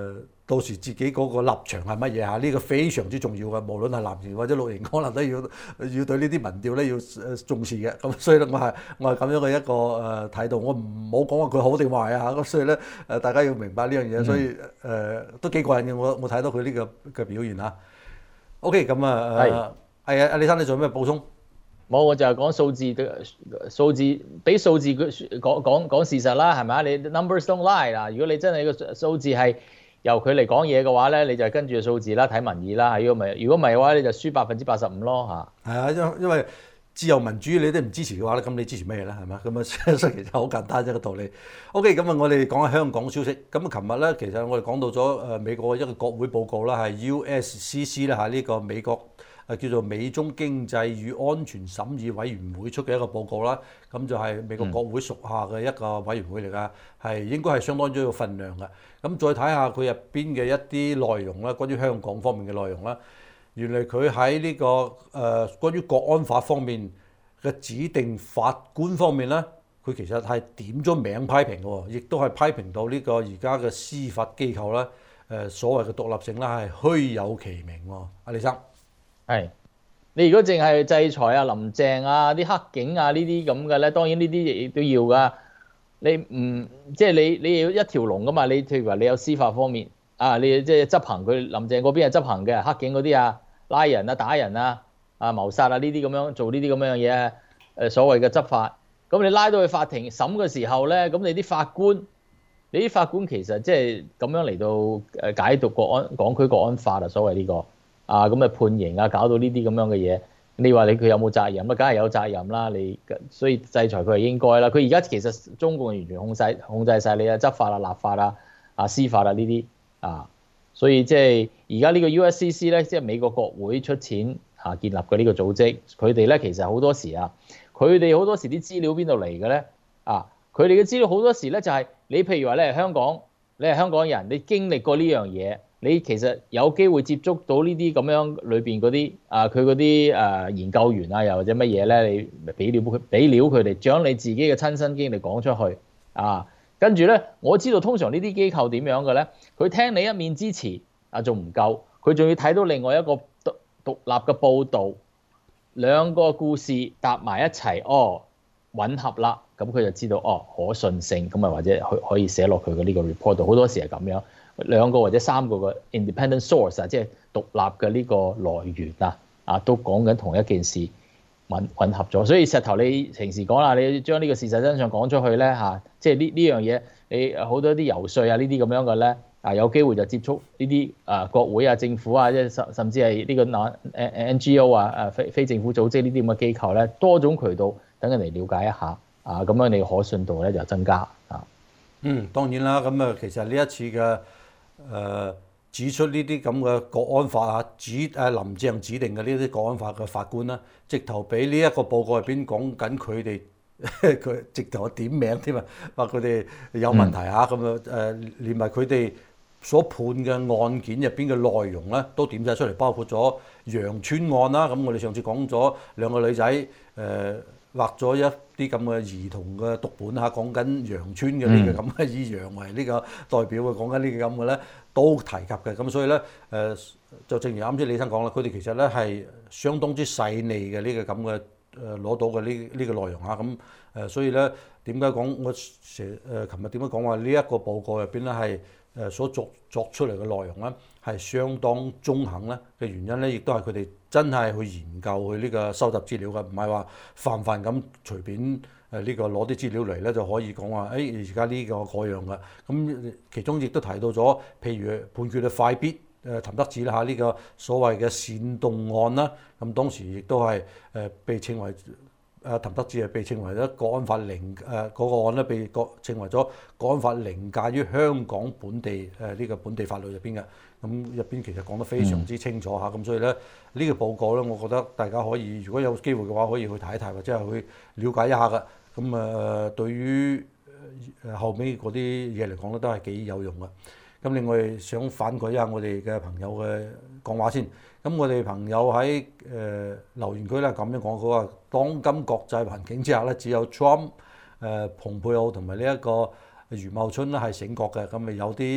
到時自己嗰個立場係乜嘢嚇？呢個非常之重要嘅，無論係藍營或者綠營，可能都要要對呢啲民調咧要誒重視嘅。咁所以咧，我係我係咁樣嘅一個誒態度，我唔好講話佢好定壞啊。咁所以咧誒，大家要明白呢樣嘢，所以誒、呃、都幾過癮嘅。我我睇到佢呢個嘅表現嚇。OK，咁啊誒，係啊，阿李生你仲有咩補充？ 冇，我就係講數字嘅數字，俾數字佢講講講事實啦，係咪啊？你 numbers don't lie 嗱，如果你真係個數字係由佢嚟講嘢嘅話咧，你就跟住個數字啦，睇民意啦。如果唔係，如果唔係嘅話，你就輸百分之八十五咯嚇。係啊，因因為自由民主你都唔支持嘅話咧，咁你支持咩咧？係嘛？咁啊，所以其實好簡單一個道理。OK，咁啊，我哋講下香港消息。咁啊，琴日咧，其實我哋講到咗誒美國一個國會報告啦，係 U S C C 啦嚇，呢個美國誒叫做美中經濟與安全審議委員會出嘅一個報告啦。咁就係美國國會屬下嘅一個委員會嚟㗎，係應該係相當之有份量嘅。咁再睇下佢入邊嘅一啲內容啦，關於香港方面嘅內容啦。原來佢喺呢個誒、呃、關於國安法方面嘅指定法官方面咧，佢其實係點咗名批評嘅，亦都係批評到呢個而家嘅司法機構咧誒、呃、所謂嘅獨立性啦係虛有其名喎。阿李生， 係你如果淨係制裁啊林鄭啊啲黑警啊呢啲咁嘅咧，當然呢啲亦都要㗎。你唔即係你你要一條龍㗎嘛？你譬如話你有司法方面啊，你即係執行佢林鄭嗰邊係執行嘅黑警嗰啲啊，拉人啊打人啊啊謀殺啊呢啲咁樣做呢啲咁樣嘅嘢誒所謂嘅執法。咁你拉到去法庭審嘅時候咧，咁你啲法官你啲法官其實即係咁樣嚟到誒解讀國安港區國安法啊，所謂呢個啊咁嘅判刑啊，搞到呢啲咁樣嘅嘢。你話你佢有冇責任？咁梗係有責任啦。你所以制裁佢係應該啦。佢而家其實中共完全控制控制晒你啊，執法啊、立法啊、啊司法啊呢啲啊。所以即係而家呢個 U S C C 咧，即係美國國會出錢嚇建立嘅呢個組織。佢哋咧其實好多時啊，佢哋好多時啲資料邊度嚟嘅咧啊？佢哋嘅資料好多時咧就係你譬如話你係香港，你係香港人，你經歷過呢樣嘢。你其實有機會接觸到呢啲咁樣裏邊嗰啲啊，佢嗰啲誒研究員啊，又或者乜嘢咧？你俾料佢，俾料佢哋，將你自己嘅親身經歷講出去啊。跟住咧，我知道通常呢啲機構點樣嘅咧？佢聽你一面之詞啊，仲唔夠，佢仲要睇到另外一個獨獨立嘅報導，兩個故事搭埋一齊，哦，吻合啦，咁佢就知道哦可信性，咁啊或者可可以寫落佢嘅呢個 report 度。好多時係咁樣。兩個或者三個嘅 independent source 啊，即係獨立嘅呢個來源啊，啊都講緊同一件事混混合咗，所以石頭你平時講啦，你將呢個事實真相講出去咧嚇，即係呢呢樣嘢你好多啲遊說啊呢啲咁樣嘅咧啊，有機會就接觸呢啲啊國會啊政府啊，即係甚甚至係呢個嗱 N G O 啊誒非非政府組織呢啲咁嘅機構咧，多種渠道等人嚟了解一下啊，咁樣你可信度咧就增加啊。 嗯，當然啦，咁啊其實呢一次嘅。誒、呃、指出呢啲咁嘅國安法啊，指誒林鄭指定嘅呢啲國安法嘅法官啦，直頭俾呢一個報告入邊講緊佢哋，佢直頭點名添啊，話佢哋有問題嚇，咁啊誒連埋佢哋所判嘅案件入邊嘅內容咧，都點晒出嚟，包括咗羊村案啦。咁我哋上次講咗兩個女仔誒。呃畫咗一啲咁嘅兒童嘅讀本嚇，講緊羊村嘅呢個咁嘅以羊為呢個代表嘅，講緊呢個咁嘅咧都提及嘅。咁所以咧誒，就正如啱先李生講啦，佢哋其實咧係相當之細膩嘅呢個咁嘅誒攞到嘅呢呢個內容嚇。咁誒，所以咧點解講我成誒琴日點解講話呢一個報告入邊咧係誒所作作出嚟嘅內容咧係相當中肯咧嘅原因咧，亦都係佢哋真係去研究去呢個收集資料嘅，唔係話泛泛咁隨便誒呢個攞啲資料嚟咧就可以講話誒而家呢個嗰樣嘅。咁其中亦都提到咗，譬如判決嘅快必誒譚德志啦嚇呢個所謂嘅煽動案啦，咁當時亦都係誒被稱為。誒譚德志係被稱為咗國安法凌誒嗰個案咧，被國稱為咗國安法凌駕於香港本地誒呢個本地法律入邊嘅。咁入邊其實講得非常之清楚嚇，咁、嗯、所以咧呢、呢個報告咧，我覺得大家可以如果有機會嘅話，可以去睇一睇或者係去了解一下嘅。咁誒對於誒後尾嗰啲嘢嚟講咧，都係幾有用嘅。咁另外想反饋一下我哋嘅朋友嘅講話先。咁我哋朋友喺誒、呃、留言區咧咁樣講，佢話當今國際環境之下咧，只有 Trump、誒、呃、蓬佩奧同埋呢一個余茂春咧係醒覺嘅。咁咪有啲誒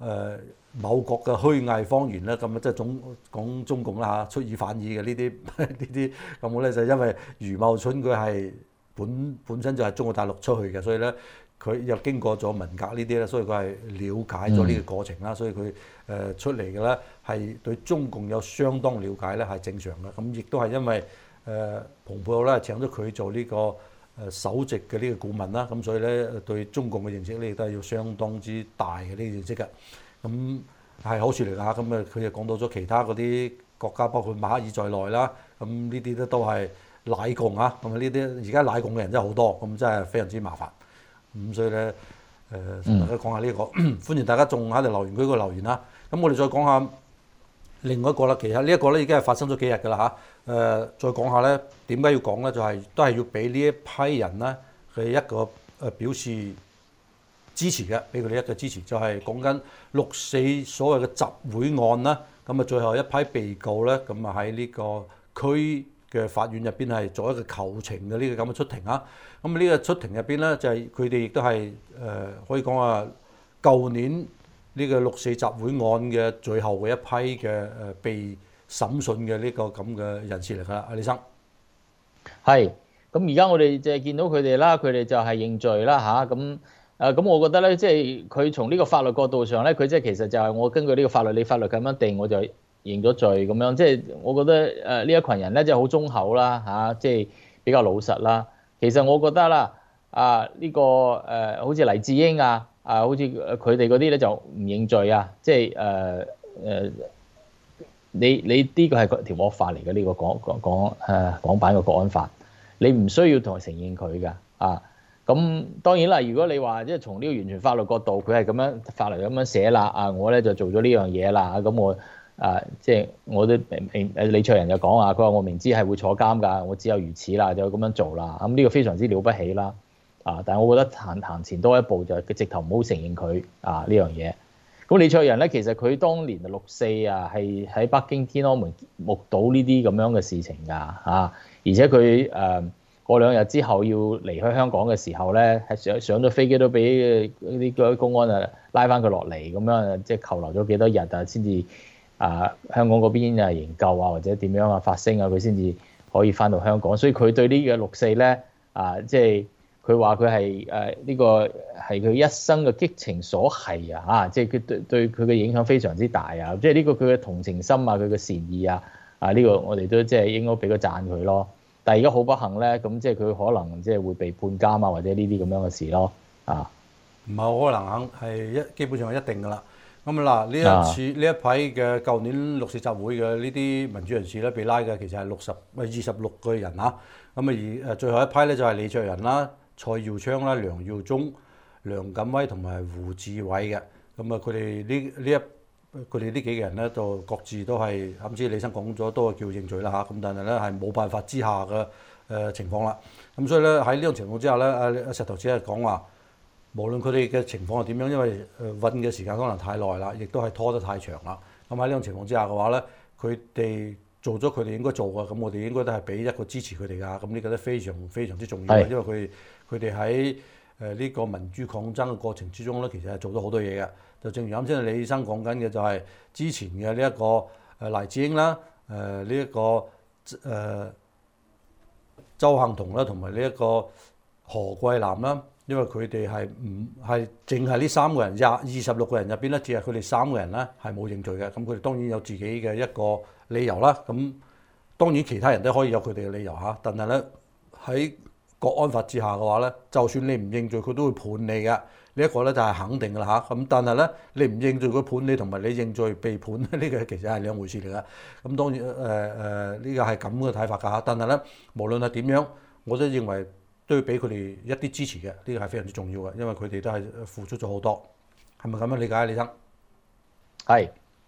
誒某國嘅虛偽謊言咧，咁啊即係總講中共啦嚇，出爾反爾嘅呢啲呢啲，咁我咧就因為余茂春佢係本本身就係中國大陸出去嘅，所以咧佢又經過咗文革呢啲咧，所以佢係了解咗呢個過程啦，嗯、所以佢誒出嚟嘅咧係對中共有相當了解咧係正常嘅，咁亦都係因為誒蓬佩奧咧請咗佢做呢、這個。誒首席嘅呢個顧問啦，咁所以咧對中共嘅認識咧亦都係要相當之大嘅呢個認識嘅，咁係好處嚟㗎嚇。咁啊佢又講到咗其他嗰啲國家，包括馬克爾在內啦，咁呢啲咧都係奶共啊，咁啊呢啲而家奶共嘅人真係好多，咁真係非常之麻煩。咁所以咧誒同大家講下呢、這個，嗯、歡迎大家仲喺度留言區個留言啦。咁我哋再講下另外一個啦，其實呢一個咧已經係發生咗幾日㗎啦嚇。誒、呃，再講下咧，點解要講咧？就係、是、都係要俾呢一批人咧佢一個誒表示支持嘅，俾佢哋一個支持，就係講緊六四所謂嘅集會案啦。咁啊，最後一批被告咧，咁啊喺呢個區嘅法院入邊係做一個求情嘅呢個咁嘅出庭啊。咁呢個出庭入邊咧，就係佢哋亦都係誒可以講話舊年呢個六四集會案嘅最後嘅一批嘅誒被審訊嘅呢個咁嘅人士嚟㗎啦，阿李生。 係，咁而家我哋就係見到佢哋啦，佢哋就係認罪啦吓，咁誒咁，我覺得咧，即係佢從呢個法律角度上咧，佢即係其實就係我根據呢個法律，你法律咁樣定，我就認咗罪咁樣。即係我覺得誒呢一群人咧，即係好忠厚啦吓，即係比較老實啦。其實我覺得啦，啊呢個誒好似黎智英啊，啊好似佢哋嗰啲咧就唔認罪啊，即係誒誒。你你呢個係條惡法嚟嘅，呢、這個港港港誒港版嘅國安法，你唔需要同佢承認佢㗎啊。咁當然啦，如果你話即係從呢個完全法律角度，佢係咁樣法律咁樣寫啦啊，我咧就做咗呢樣嘢啦。咁我啊即係我都明誒李卓人就講啊，佢話我明知係會坐監㗎，我只有如此啦，就咁樣做啦。咁、這、呢個非常之了不起啦啊！但係我覺得行行前多一步就直頭唔好承認佢啊呢樣嘢。咁李卓人咧，其實佢當年六四啊，係喺北京天安門目睹呢啲咁樣嘅事情㗎嚇，而且佢誒過兩日之後要離開香港嘅時候咧，係上上咗飛機都俾啲公安啊拉翻佢落嚟，咁樣即係扣留咗幾多日啊，先至啊香港嗰邊啊營救啊或者點樣啊發聲啊，佢先至可以翻到香港。所以佢對呢個六四咧啊，即係。佢話佢係誒呢個係佢一生嘅激情所係啊！嚇，即係佢對對佢嘅影響非常之大啊！即係呢個佢嘅同情心啊，佢嘅善意啊，啊呢個我哋都即係應該俾個讚佢咯。但係而家好不幸咧，咁即係佢可能即係會被判監啊，或者呢啲咁樣嘅事咯啊。 唔係可能肯係一基本上係一定㗎啦。咁啊嗱，呢一次呢一批嘅舊年六四集會嘅呢啲民主人士咧被拉嘅其實係六十唔係二十六個人啊。咁啊而誒最後一批咧就係李卓人啦、蔡耀昌啦、梁耀忠、梁錦威同埋胡志偉嘅，咁啊佢哋呢呢一佢哋呢幾個人咧，就各自都係啱先李生講咗，都係叫認罪啦嚇。咁但係咧係冇辦法之下嘅誒情況啦。咁所以咧喺呢種情況之下咧，阿阿石頭只係講話，無論佢哋嘅情況係點樣，因為誒韞嘅時間可能太耐啦，亦都係拖得太長啦。咁喺呢種情況之下嘅話咧，佢哋做咗佢哋應該做嘅，咁我哋應該都係俾一個支持佢哋㗎。咁呢個都非常非常之重要嘅，因為佢佢哋喺誒呢個民主抗爭嘅過程之中咧，其實係做咗好多嘢嘅。就正如啱先李醫生講緊嘅，就係之前嘅呢一個誒黎智英啦，誒呢一個誒、呃、鄒幸彤啦，同埋呢一個何桂藍啦，因為佢哋係唔係淨係呢三個人廿二十六個人入邊咧，只係佢哋三個人咧係冇認罪嘅。咁佢哋當然有自己嘅一個理由啦。咁當然其他人都可以有佢哋嘅理由嚇，但係咧喺國安法之下嘅話咧，就算你唔認罪，佢都會判你嘅。呢一個咧就係肯定㗎啦嚇。咁但係咧，你唔認罪佢判你，同埋你認罪被判呢個其實係兩回事嚟㗎。咁當然誒誒呢個係咁嘅睇法㗎嚇。但係咧，無論係點樣，我都認為都要俾佢哋一啲支持嘅。呢個係非常之重要嘅，因為佢哋都係付出咗好多。係咪咁樣理解啊，李生？ 係。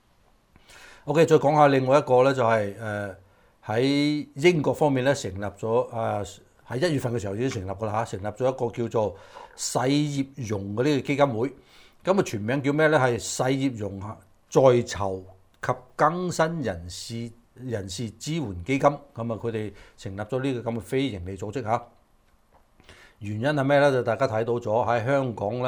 OK，再講下另外一個咧，就係誒喺英國方面咧成立咗啊。喺一月份嘅時候已經成立㗎啦嚇，成立咗一個叫做細葉榕嘅呢個基金會。咁啊全名叫咩咧？係細葉榕在囚及更生人士人士支援基金。咁啊佢哋成立咗呢個咁嘅非營利組織嚇。原因係咩咧？就大家睇到咗喺香港咧，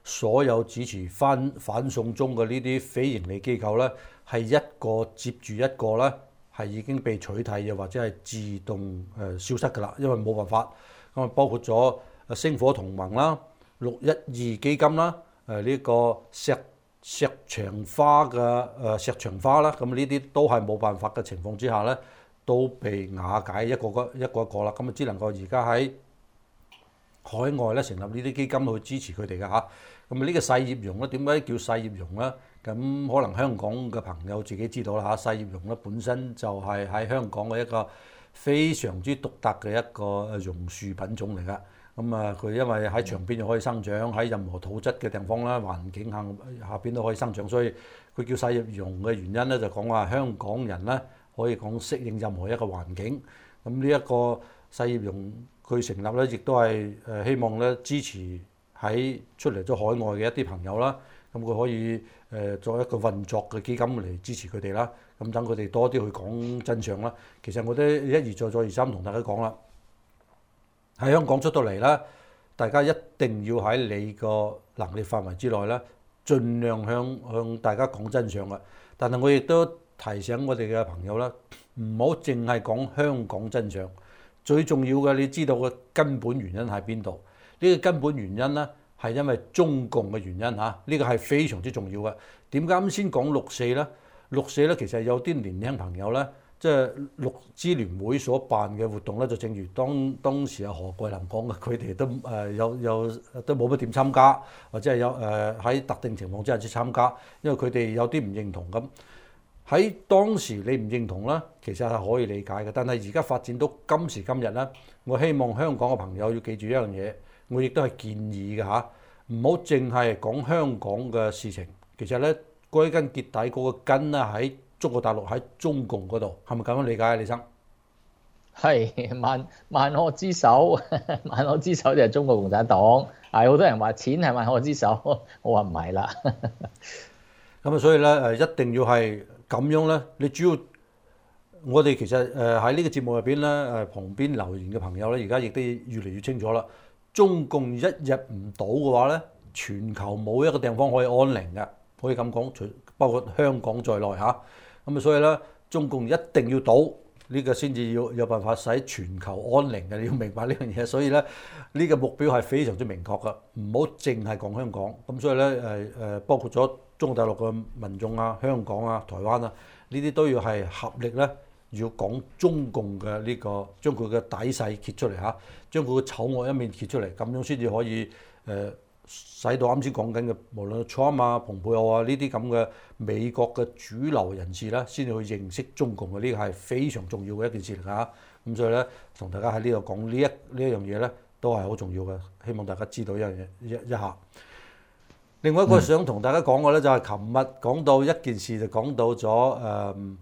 所有支持反反送中嘅呢啲非盈利機構咧，係一個接住一個咧，係已經被取締又或者係自動誒消失㗎啦，因為冇辦法。咁啊，包括咗星火同盟啦、六一二基金啦、誒呢個石石牆花嘅誒石牆花啦，咁呢啲都係冇辦法嘅情況之下咧，都被瓦解一個個一個一個啦。咁啊，只能夠而家喺海外咧成立呢啲基金去支持佢哋嘅嚇。咁啊，呢個細葉榕咧，點解叫細葉榕咧？咁可能香港嘅朋友自己知道啦嚇。細葉榕咧本身就係喺香港嘅一個非常之獨特嘅一個榕樹品種嚟㗎。咁啊，佢因為喺牆邊就可以生長，喺任何土質嘅地方啦、環境下下邊都可以生長，所以佢叫細葉榕嘅原因咧，就講話香港人咧可以講適應任何一個環境。咁呢一個細葉榕佢成立咧，亦都係誒希望咧支持喺出嚟咗海外嘅一啲朋友啦。咁佢可以誒作一個運作嘅基金嚟支持佢哋啦。咁等佢哋多啲去講真相啦。其實我都一而再再而三同大家講啦。喺香港出到嚟啦，大家一定要喺你個能力範圍之內咧，盡量向向大家講真相嘅。但係我亦都提醒我哋嘅朋友啦，唔好淨係講香港真相，最重要嘅你知道嘅根本原因喺邊度？呢個根本原因咧係因為中共嘅原因嚇，呢個係非常之重要嘅。點解啱先講六四咧？六四咧其實有啲年輕朋友咧。即係六支聯會所辦嘅活動咧，就正如當當時阿何桂林講嘅，佢哋都誒有有都冇乜點參加，或者係有誒喺、呃、特定情況之下先參加，因為佢哋有啲唔認同咁。喺當時你唔認同啦，其實係可以理解嘅。但係而家發展到今時今日咧，我希望香港嘅朋友要記住一樣嘢，我亦都係建議嘅嚇，唔好淨係講香港嘅事情。其實咧，歸根結底嗰個根咧喺中國大陸喺中共嗰度，係咪咁樣理解啊？李生係萬萬惡之首，萬惡之首就係中國共產黨。係好多人話錢係萬惡之首，我話唔係啦。 咁啊，所以咧誒，一定要係咁樣咧。你主要我哋其實誒喺呢個節目入邊咧誒，旁邊留言嘅朋友咧，而家亦都越嚟越清楚啦。中共一日唔倒嘅話咧，全球冇一個地方可以安寧嘅，可以咁講，除包括香港在內嚇。咁啊，所以咧，中共一定要倒，呢個先至要有辦法使全球安寧嘅。你要明白呢樣嘢。所以咧，呢個目標係非常之明確㗎，唔好淨係講香港。咁所以咧，誒誒，包括咗中國大陸嘅民眾啊、香港啊、台灣啊，呢啲都要係合力咧，要講中共嘅呢個，將佢嘅底細揭出嚟嚇，將佢嘅醜惡一面揭出嚟，咁樣先至可以誒。使到啱先講緊嘅，無論 Trump 啊、蓬佩奧啊呢啲咁嘅美國嘅主流人士咧，先至去認識中共嘅，呢個係非常重要嘅一件事嚟㗎。咁所以咧，同大家喺呢度講呢一呢一樣嘢咧，都係好重要嘅。希望大家知道一樣嘢一一下。另外一個想同大家講嘅咧，就係琴日講到一件事，就講到咗誒。嗯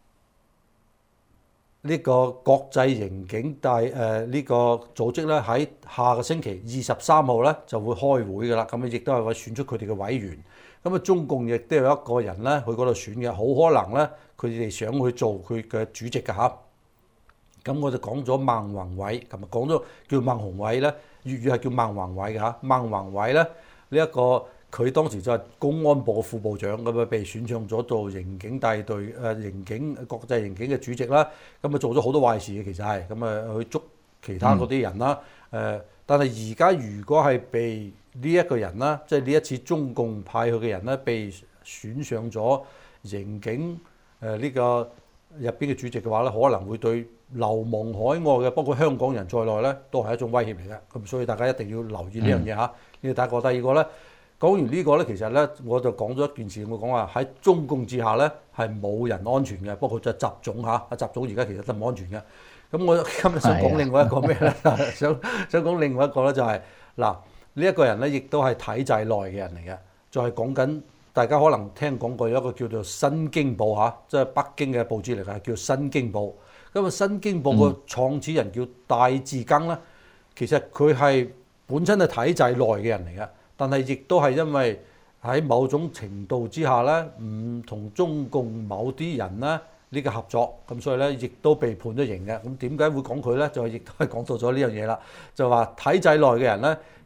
呢個國際刑警大誒呢個組織咧，喺下個星期二十三號咧就會開會㗎啦。咁啊，亦都係會選出佢哋嘅委員。咁啊，中共亦都有一個人咧去嗰度選嘅，好可能咧佢哋想去做佢嘅主席㗎嚇。咁我就講咗孟宏偉，琴日講咗叫孟宏偉咧，粵語係叫孟宏偉㗎嚇。孟宏偉咧呢一個。佢當時就係公安部副部長咁啊，被選上咗做刑警大隊誒刑警國際刑警嘅主席啦。咁啊做咗好多壞事嘅，其實係咁啊去捉其他嗰啲人啦。誒、嗯，但係而家如果係被呢一個人啦，即係呢一次中共派去嘅人咧，被選上咗刑警誒呢個入邊嘅主席嘅話咧，可能會對流亡海外嘅包括香港人在內咧，都係一種威脅嚟嘅。咁所以大家一定要留意呢樣嘢嚇。呢個第一個，第二個咧。講完呢個咧，其實咧我就講咗一件事，我講話喺中共之下咧係冇人安全嘅，包括就習總嚇，阿習總而家其實都唔安全嘅。咁我今日想講另外一個咩咧？想想講另外一個咧就係嗱，呢一個人咧亦都係體制內嘅人嚟嘅，就係講緊大家可能聽講過有一個叫做《新京報》嚇，即係北京嘅報紙嚟㗎，叫《新京報》。咁啊，《新京報》個創始人叫戴志庚啦，其實佢係本身係體制內嘅人嚟嘅。但係亦都係因為喺某種程度之下咧，唔同中共某啲人咧呢個合作，咁所以咧亦都被判咗刑嘅。咁點解會講佢咧？就亦都係講到咗呢樣嘢啦，就話體制內嘅人咧，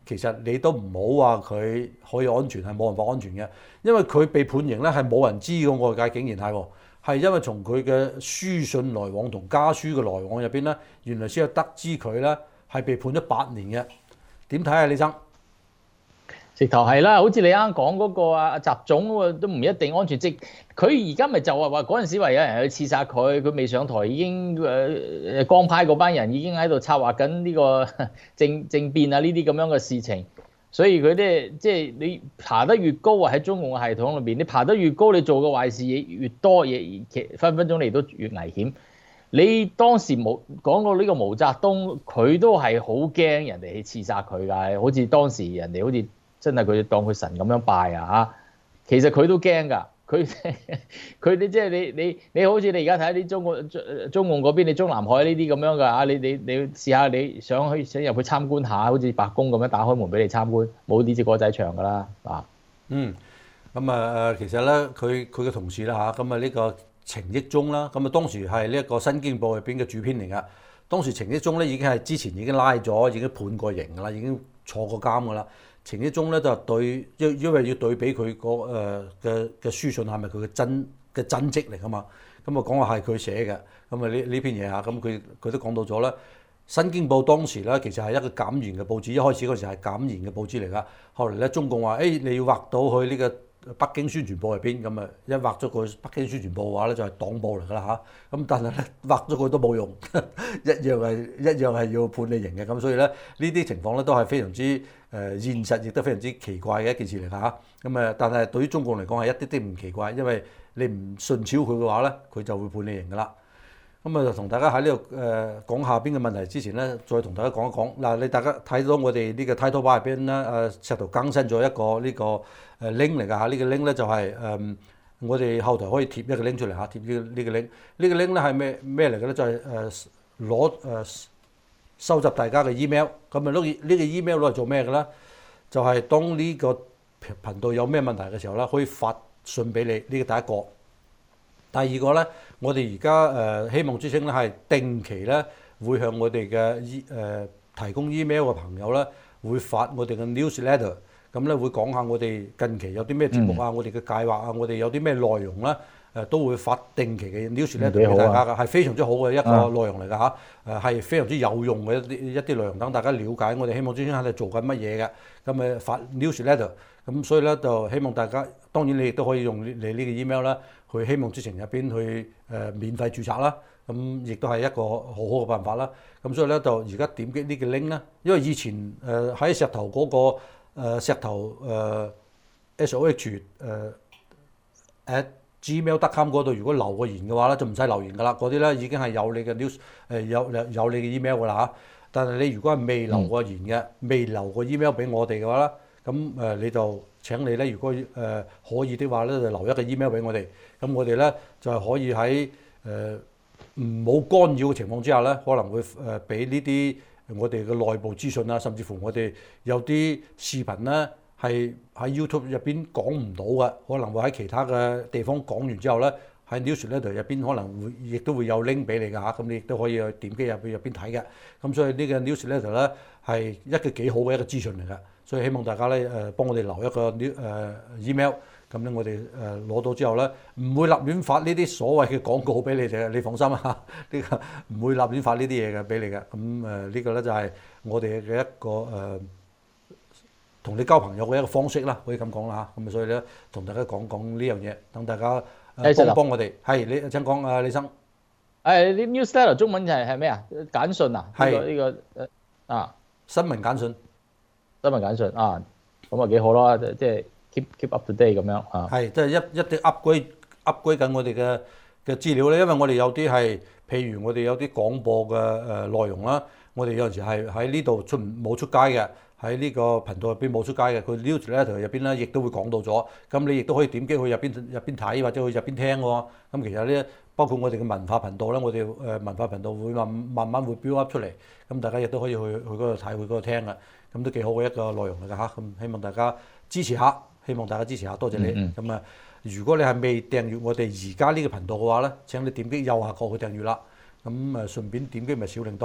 其實你都唔好話佢可以安全，係冇辦法安全嘅，因為佢被判刑咧係冇人知嘅，外界竟然係喎，係因為從佢嘅書信來往同家書嘅來往入邊咧，原來先有得知佢咧係被判咗八年嘅。點睇啊，李生？ 直頭係啦，好似你啱講嗰個啊習總喎，都唔一定安全。即佢而家咪就係話嗰陣時話有人去刺殺佢，佢未上台已經誒誒江派嗰班人已經喺度策劃緊呢個政政變啊呢啲咁樣嘅事情，所以佢哋即係你爬得越高啊喺中共嘅系統裏邊，你爬得越高，你做嘅壞事越多嘢，分分鐘你都越危險。你當時冇講到呢個毛澤東，佢都係好驚人哋去刺殺佢㗎，好似當時人哋好似。真係佢當佢神咁樣拜啊嚇！其實佢都驚㗎，佢佢你即係你你你好似你而家睇啲中國中共嗰邊，你中南海呢啲咁樣㗎嚇，你你你試下你想去想入去參觀下，好似白宮咁樣打開門俾你參觀，冇呢隻歌仔唱㗎啦啊！ 嗯，咁啊誒，其實咧佢佢嘅同事啦嚇，咁啊呢個程益忠啦，咁啊當時係呢一個《新京報》入邊嘅主編嚟㗎。當時程益忠咧已經係之前已經拉咗，已經判過刑㗎啦，已經坐過監㗎啦。程益忠咧就對，因因為要對比佢個誒嘅嘅書信係咪佢嘅真嘅真跡嚟㗎嘛，咁啊講話係佢寫嘅，咁啊呢呢篇嘢嚇，咁佢佢都講到咗啦。新京報當時咧其實係一個減嚴嘅報紙，一開始嗰時係減嚴嘅報紙嚟㗎，後嚟咧中共話誒、哎、你要劃到去呢個北京宣傳報入邊，咁啊一劃咗佢北京宣傳報嘅話咧就係黨報嚟㗎啦嚇，咁但係咧劃咗佢都冇用，一樣係一樣係要判你刑嘅，咁所以咧呢啲情況咧都係非常之誒、呃、現實，亦都非常之奇怪嘅一件事嚟㗎嚇，咁啊但係對於中共嚟講係一啲啲唔奇怪，因為你唔順超佢嘅話咧，佢就會判你刑㗎啦。咁啊，就同大家喺呢度誒講下邊嘅問題之前咧，再同大家講一講嗱，你大家睇到我哋呢個 title bar 入邊咧，誒石頭更新咗一個呢個誒 link 嚟㗎嚇，呢個 link 咧就係誒我哋後台可以貼一個 link 出嚟嚇，貼呢個呢個 link，呢個 link 咧係咩咩嚟嘅咧？就係誒攞誒收集大家嘅 email，咁啊攞呢個 email 攞嚟做咩嘅咧？就係當呢個頻道有咩問題嘅時候咧，可以發信俾你，呢個第一個。第二個咧，我哋而家誒希望之聲咧係定期咧會向我哋嘅依誒提供 email 嘅朋友咧會發我哋嘅 newsletter，咁咧會講下我哋近期有啲咩節目啊，嗯、我哋嘅計劃啊，我哋有啲咩內容咧誒都會發定期嘅 newsletter 俾大家㗎，係非常之好嘅一個內容嚟㗎嚇，誒係非常之有用嘅一啲一啲內容，等大家了解我哋希望之聲喺度做緊乜嘢嘅，咁誒發 newsletter，咁所以咧就希望大家，當然你亦都可以用你呢個 email 啦。去希望之城入邊去誒、呃、免費註冊啦，咁、嗯、亦都係一個好好嘅辦法啦。咁所以咧就而家點擊呢個 link 咧，因為以前誒喺、呃、石頭嗰、那個、呃、石頭誒、呃、S O H 誒、呃、at gmail dot com 嗰度，如果留個言嘅話咧，就唔使留言噶啦。嗰啲咧已經係有你嘅 news 誒、呃、有有有你嘅 email 噶啦嚇。但係你如果係未留過言嘅，未留過 email 俾我哋嘅話咧，咁誒、呃、你就請你咧，如果誒、呃、可以的話咧，就留一個 email 俾我哋。咁我哋咧就係可以喺誒唔冇干擾嘅情況之下咧，可能會誒俾呢啲我哋嘅內部資訊啊，甚至乎我哋有啲視頻咧係喺 YouTube 入邊講唔到嘅，可能會喺其他嘅地方講完之後咧，喺 newsletter 入邊可能會亦都會有 link 俾你㗎嚇，咁你亦都可以去點擊入去入邊睇嘅。咁所以呢個 newsletter 咧係一個幾好嘅一個資訊嚟㗎，所以希望大家咧誒幫我哋留一個 new 誒 email。咁咧，我哋誒攞到之後咧，唔會立亂發呢啲所謂嘅廣告俾你哋，你放心啊！呢個唔會立亂發呢啲嘢嘅俾你嘅。咁誒呢個咧就係我哋嘅一個誒同你交朋友嘅一個方式啦，可以咁講啦嚇。咁啊，所以咧同大家講講呢樣嘢，等大家幫幫我哋。係你請講啊，李生。 誒，啲 newsletter 中文就係係咩啊？簡訊啊？係呢個誒啊， 新聞簡訊。 新聞簡訊啊，咁啊幾好咯，即即係。keep keep up to date 咁樣啊， 係即係一一啲 upgrade upgrade 緊我哋嘅嘅資料咧，因為我哋有啲係，譬如我哋有啲廣播嘅誒內容啦，我哋有陣時係喺呢度出冇出街嘅，喺呢個頻道入邊冇出街嘅，佢 newsletter 入邊咧亦都會講到咗，咁你亦都可以點擊去入邊入邊睇或者去入邊聽喎。咁其實咧，包括我哋嘅文化頻道咧，我哋誒文化頻道會慢慢慢會 build up 出嚟，咁大家亦都可以去去嗰度睇，去嗰度聽嘅，咁都幾好嘅一個內容嚟㗎嚇。咁希望大家支持下。希望大家支持下，多謝你。咁啊、嗯，如果你係未訂閱我哋而家呢個頻道嘅話咧，請你點擊右下角去訂閱啦。咁誒，順便點擊埋小鈴鐺，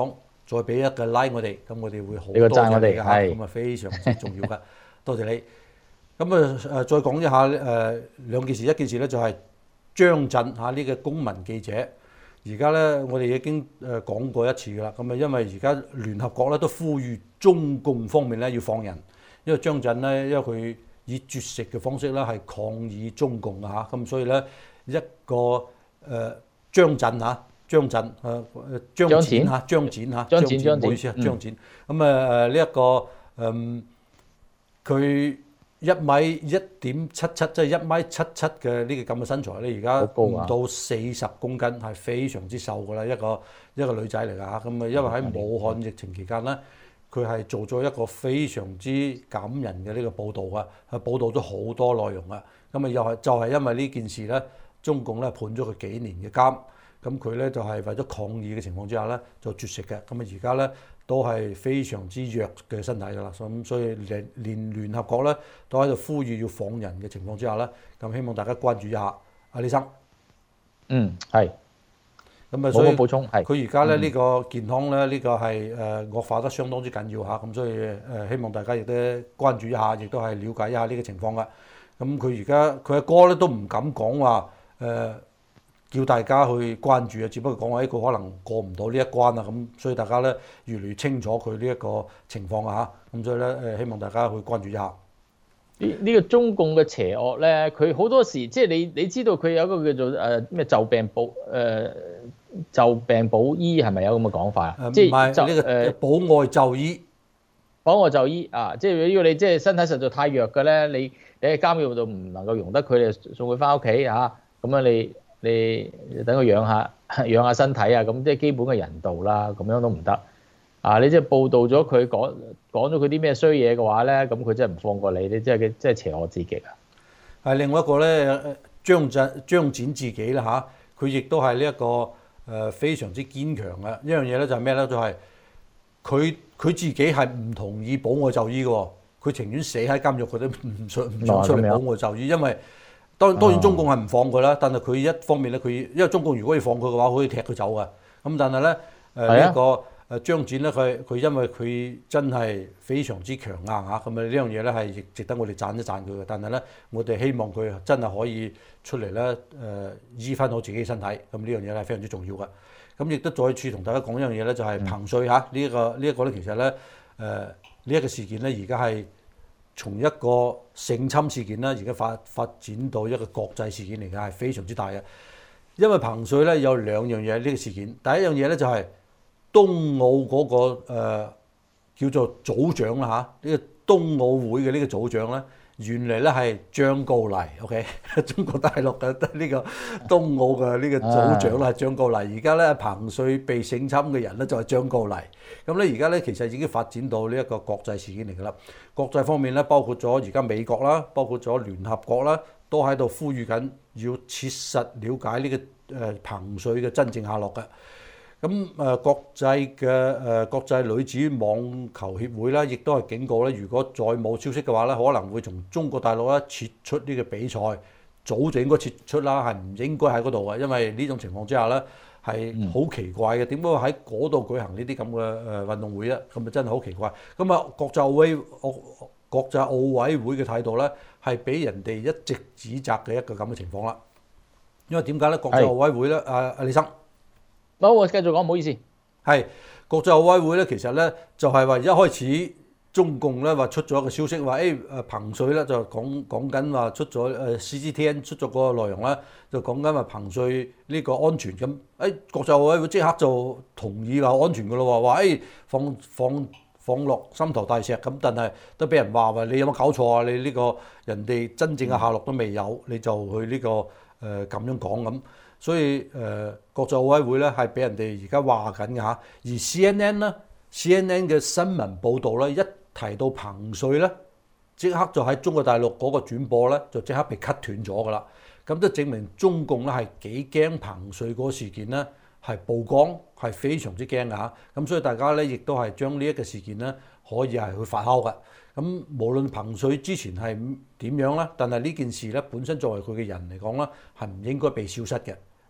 再俾一個 like 我哋，咁我哋會好你個多謝你㗎嚇， 讚我哋係咁啊非常之重要㗎，多謝你。咁啊誒再講一下誒兩件事，一件事咧就係張震嚇呢個公民記者，而家咧我哋已經誒講過一次㗎啦。咁啊因為而家聯合國咧都呼籲中共方面咧要放人，因為張震咧因為佢以絕食嘅方式咧係抗議中共嘅嚇，咁所以咧一個誒張震嚇。張震誒誒張展嚇，張展嚇， 張展張展唔好意思啊，張展。咁啊誒呢一個誒佢一米一點七七，即係一米七七嘅呢個咁嘅身材咧，而家唔到四十公斤，係非常之瘦噶啦，一個一個女仔嚟㗎嚇。咁啊，因為喺武漢疫情期間咧，佢係做咗一個非常之感人嘅呢個報導啊，係報導咗好多內容啊。咁啊又係就係因為呢件事咧，中共咧判咗佢幾年嘅監。咁佢咧就係為咗抗議嘅情況之下咧，就絕食嘅。咁啊而家咧都係非常之弱嘅身體㗎啦。咁所以連連聯合國咧都喺度呼籲要放人嘅情況之下咧，咁希望大家關注一下。阿李生， 嗯係。 咁啊所以補充係。 佢而家咧呢個健康咧呢個係誒惡化得相當之緊要嚇。咁所以誒希望大家亦都關注一下，亦都係了解一下呢個情況㗎。咁佢而家佢阿哥咧都唔敢講話誒。叫大家去關注啊，只不過講話呢個可能過唔到呢一關啊，咁所以大家咧越嚟越清楚佢呢一個情況啊嚇，咁所以咧誒希望大家去關注一下。 呢呢個中共嘅邪惡咧，佢好多時即係你你知道佢有一個叫做誒咩就病保誒就病保醫係咪有咁嘅講法啊？ 誒即係唔係呢個保外就醫， 保外就醫啊！即係如果你即係身體實在太弱嘅咧，你你喺監獄度唔能夠容得佢哋送佢翻屋企嚇，咁樣你。你等佢養下養下身體啊，咁即係基本嘅人道啦，咁樣都唔得啊！你即係報道咗佢講講咗佢啲咩衰嘢嘅話咧，咁佢真係唔放過你，你即係嘅即係邪惡至極啊！ 係另外一個咧，張震張展自己啦嚇，佢亦都係呢一個誒非常之堅強嘅一樣嘢咧，就係咩咧？就係佢佢自己係唔同意保外就醫嘅喎，佢情願死喺監獄，佢都唔想唔想出嚟保外就醫，因為。當當然中共係唔放佢啦，但係佢一方面咧，佢因為中共如果要放佢嘅話，可以踢佢走嘅。咁但係咧，誒呢一個誒張展咧，佢佢因為佢真係非常之強硬嚇，咁啊呢樣嘢咧係亦值得我哋讚一讚佢嘅。但係咧，我哋希望佢真係可以出嚟咧誒醫翻好自己身體，咁呢樣嘢咧係非常之重要嘅。咁亦都再次同大家講一樣嘢咧，就係彭帥嚇呢一個呢一個咧，其實咧誒呢一個事件咧，而家係。從一個性侵事件啦，而家發發展到一個國際事件嚟嘅，係非常之大嘅。因為彭帥咧有兩樣嘢呢個事件，第一樣嘢咧就係冬奧嗰、那個、呃、叫做組長啦嚇，呢、這個冬奧會嘅呢個組長咧，原嚟咧係張高麗 ，OK， 中國大陸嘅呢個冬奧嘅呢個組長啦係張高麗，而家咧彭帥被性侵嘅人咧就係張高麗。咁咧而家咧其實已經發展到呢一個國際事件嚟㗎啦。國際方面咧，包括咗而家美國啦，包括咗聯合國啦，都喺度呼籲緊要切實了解呢個誒彭帥嘅真正下落嘅。咁誒國際嘅誒國際女子網球協會咧，亦都係警告咧，如果再冇消息嘅話咧，可能會從中國大陸咧撤出呢個比賽，早就應該撤出啦，係唔應該喺嗰度嘅，因為呢種情況之下咧係好奇怪嘅，點解喺嗰度舉行呢啲咁嘅誒運動會咧？咁啊真係好奇怪。咁啊國際奧委國際奧委會嘅態度咧，係俾人哋一直指責嘅一個咁嘅情況啦。因為點解咧？國際奧委會咧，阿阿李生。 好，我繼續講，唔好意思。 係國際奧委會咧，其實咧就係話一開始中共咧話出咗一個消息，話誒誒彭帥咧就講講緊話出咗誒 C G T N 出咗個內容啦，就講緊話彭帥呢個安全咁，誒、哎、國際奧委會即刻就同意話安全噶咯喎，話誒、哎、放放放落心頭大石咁，但係都俾人話話你有冇搞錯啊？你呢個人哋真正嘅下落都未有，你就去呢、這個誒咁、呃、樣講咁。所以誒、呃、國際奧委會咧係俾人哋而家話緊嘅嚇，而 C N N 咧 C N N 嘅新聞報導咧一提到彭帥咧，即刻就喺中國大陸嗰個轉播咧就即刻被 cut 斷咗噶啦。咁都證明中共咧係幾驚彭帥嗰個事件咧係曝光，係非常之驚嘅嚇。咁所以大家咧亦都係將呢一個事件咧可以係去發酵嘅。咁無論彭帥之前係點樣啦，但係呢件事咧本身作為佢嘅人嚟講咧係唔應該被消失嘅。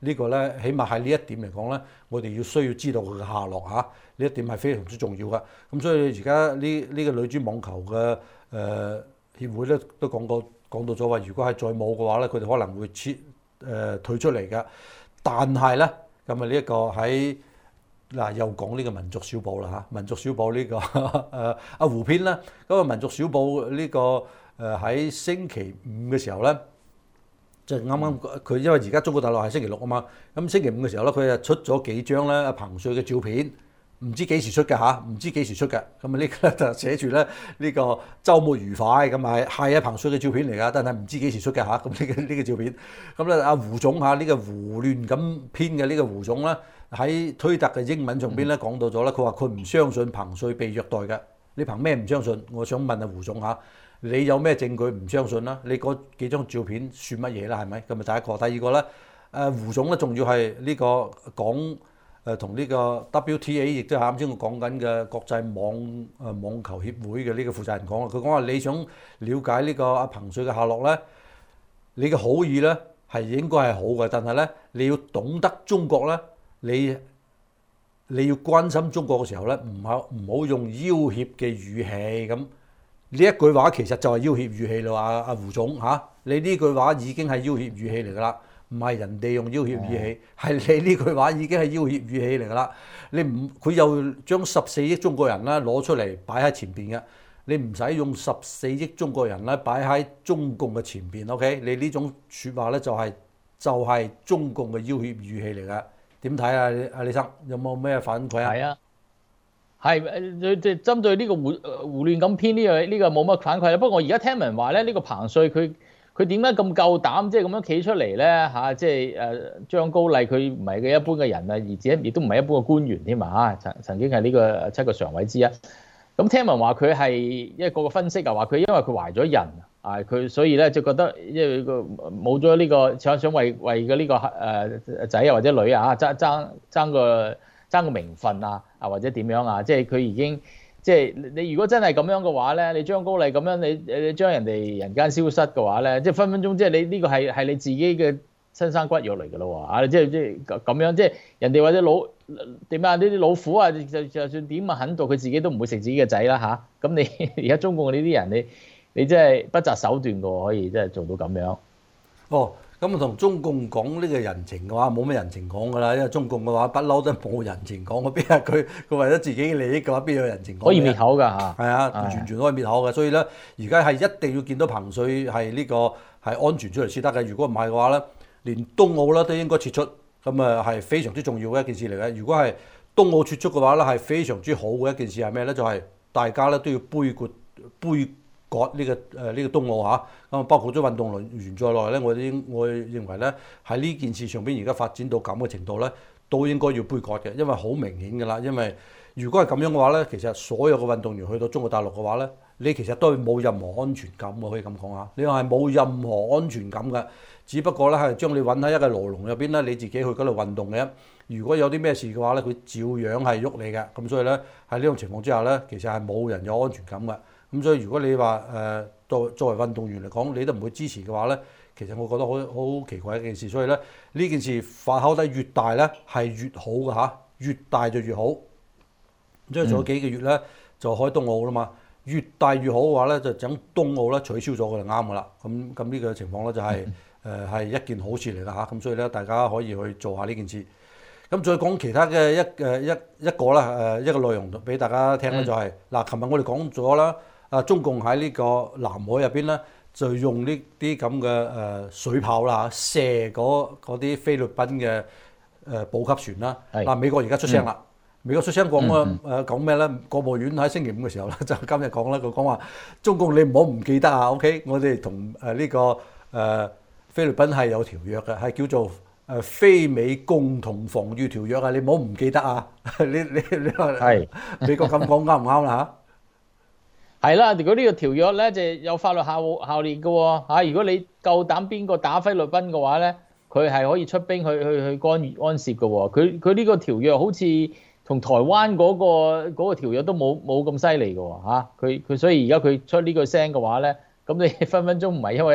呢個咧，起碼喺呢一點嚟講咧，我哋要需要知道佢嘅下落嚇，呢一點係非常之重要嘅。咁所以而家呢呢個女子網球嘅誒、呃、協會咧都講過講到咗話，如果係再冇嘅話咧，佢哋可能會撤誒、呃、退出嚟嘅。但係咧，咁啊呢一個喺嗱又講呢個民族小報啦嚇，民族小報呢、這個誒阿胡編啦，咁啊民族小報呢、這個誒喺、呃、星期五嘅時候咧。就啱啱佢，因為而家中國大陸係星期六啊嘛，咁星期五嘅時候咧，佢就出咗幾張咧阿彭帥嘅照片，唔知幾時出嘅嚇，唔知幾時出嘅，咁啊呢個咧就寫住咧呢個週末愉快，咁啊係啊彭帥嘅照片嚟㗎，但係唔知幾時出嘅嚇，咁呢個呢個照片，咁咧阿胡總嚇呢個胡亂咁編嘅呢個胡總咧喺推特嘅英文上邊咧講到咗咧，佢話佢唔相信彭帥被虐待嘅，你憑咩唔相信？我想問阿胡總嚇。你有咩證據唔相信啦？你嗰幾張照片算乜嘢啦？係咪？咁咪第一個，第二個咧，誒胡總咧仲要係呢個講誒同呢個 W T A， 亦都係啱先我講緊嘅國際網誒網球協會嘅呢個負責人講啊，佢講話你想了解呢個阿彭帥嘅下落咧，你嘅好意咧係應該係好嘅，但係咧你要懂得中國咧，你你要關心中國嘅時候咧，唔好唔好用要挾嘅語氣咁。呢一句話其實就係要挾語氣咯，阿阿胡總嚇、啊，你呢句話已經係要挾語氣嚟㗎啦，唔係人哋用要挾語氣，係你呢句話已經係要挾語氣嚟㗎啦。你唔佢又將十四億中國人啦攞出嚟擺喺前邊嘅，你唔使用十四億中國人咧擺喺中共嘅前邊 ，OK？ 你呢種説話咧就係、是、就係、是、中共嘅要挾語氣嚟㗎。點睇啊？阿李生有冇咩反饋啊？ 係啊。係誒，即係針對呢個胡胡亂咁編呢樣呢個冇乜反饋啦。不過我而家聽聞話咧，呢個彭帥佢佢點解咁夠膽即係咁樣企出嚟咧嚇？即係誒張高麗佢唔係嘅一般嘅人啊，而且亦都唔係一般嘅官員添啊！曾曾經係呢個七個常委之一。咁聽聞話佢係一個個分析啊，話佢因為佢懷咗孕啊，佢所以咧就覺得因為個冇咗呢個想想為為嘅呢個誒仔啊或者女啊爭爭爭個。爭個名分啊，啊或者點樣啊？即係佢已經，即係你如果真係咁樣嘅話咧，你張高麗咁樣你你將人哋人間消失嘅話咧，即係分分鐘即係你呢個係係你自己嘅親生骨肉嚟㗎咯喎！啊，即係即係咁樣，即係人哋或者老點啊？呢啲老虎啊，就就算點啊狠毒，佢自己都唔會食自己嘅仔啦吓，咁、啊、你而家中共呢啲人，你你真係不擇手段㗎喎，可以真係做到咁樣。 哦。咁啊，同中共講呢個人情嘅話，冇咩人情講㗎啦，因為中共嘅話不嬲都冇人情講，嗰邊係佢佢為咗自己嘅利益嘅話，邊有人情講？ 可以滅口㗎嚇。係啊，完全可以滅口嘅。所以咧，而家係一定要見到彭帥係呢個係安全出嚟先得嘅。如果唔係嘅話咧，連冬奧啦都應該撤出，咁啊係非常之重要嘅一件事嚟嘅。如果係冬奧撤出嘅話咧，係非常之好嘅一件事係咩咧？就係、是、大家咧都要杯葛杯。割呢、這個誒呢、呃這個冬奧嚇，咁包括咗運動員在內咧，我應我認為咧喺呢件事上邊而家發展到咁嘅程度咧，都應該要杯葛嘅，因為好明顯㗎啦。因為如果係咁樣嘅話咧，其實所有嘅運動員去到中國大陸嘅話咧，你其實都係冇任何安全感嘅，可以咁講嚇。你話係冇任何安全感嘅，只不過咧係將你揾喺一個牢籠入邊咧，你自己去嗰度運動嘅。如果有啲咩事嘅話咧，佢照樣係喐你嘅。咁所以咧喺呢種情況之下咧，其實係冇人有安全感嘅。咁所以如果你話誒作作為運動員嚟講，你都唔會支持嘅話咧，其實我覺得好好奇怪一件事。所以咧呢件事發酵得越大咧，係越好嘅嚇，越大就越好。即係仲有幾個月咧就開冬奧啦嘛，越大越好嘅話咧，就整冬奧咧取消咗佢就啱㗎啦。咁咁呢個情況咧就係誒係一件好事嚟㗎嚇。咁所以咧大家可以去做下呢件事。咁再講其他嘅一誒一一個啦誒一個內容俾大家聽咧就係、是、嗱，琴日我哋講咗啦。啊！中共喺呢個南海入邊咧，就用呢啲咁嘅誒水炮啦射嗰啲菲律賓嘅誒補給船啦。嗱是，美國而家出聲啦，嗯、美國出聲講啊誒講咩咧？國務院喺星期五嘅時候咧，就今日講啦，佢講話中共你唔好唔記得啊 ！OK， 我哋同誒呢個誒、呃、菲律賓係有條約嘅，係叫做誒菲美共同防禦條約啊！你唔好唔記得啊！你你你話係美國咁講啱唔啱啦嚇？ 係啦，如果呢個條約咧就有法律效效力嘅喎嚇，如果你夠膽邊個打菲律賓嘅話咧，佢係可以出兵去去去干預干涉嘅喎。佢佢呢個條約好似同台灣嗰個嗰個條約都冇冇咁犀利嘅喎嚇。佢佢所以而家佢出呢個聲嘅話咧，咁你分分鐘唔係因為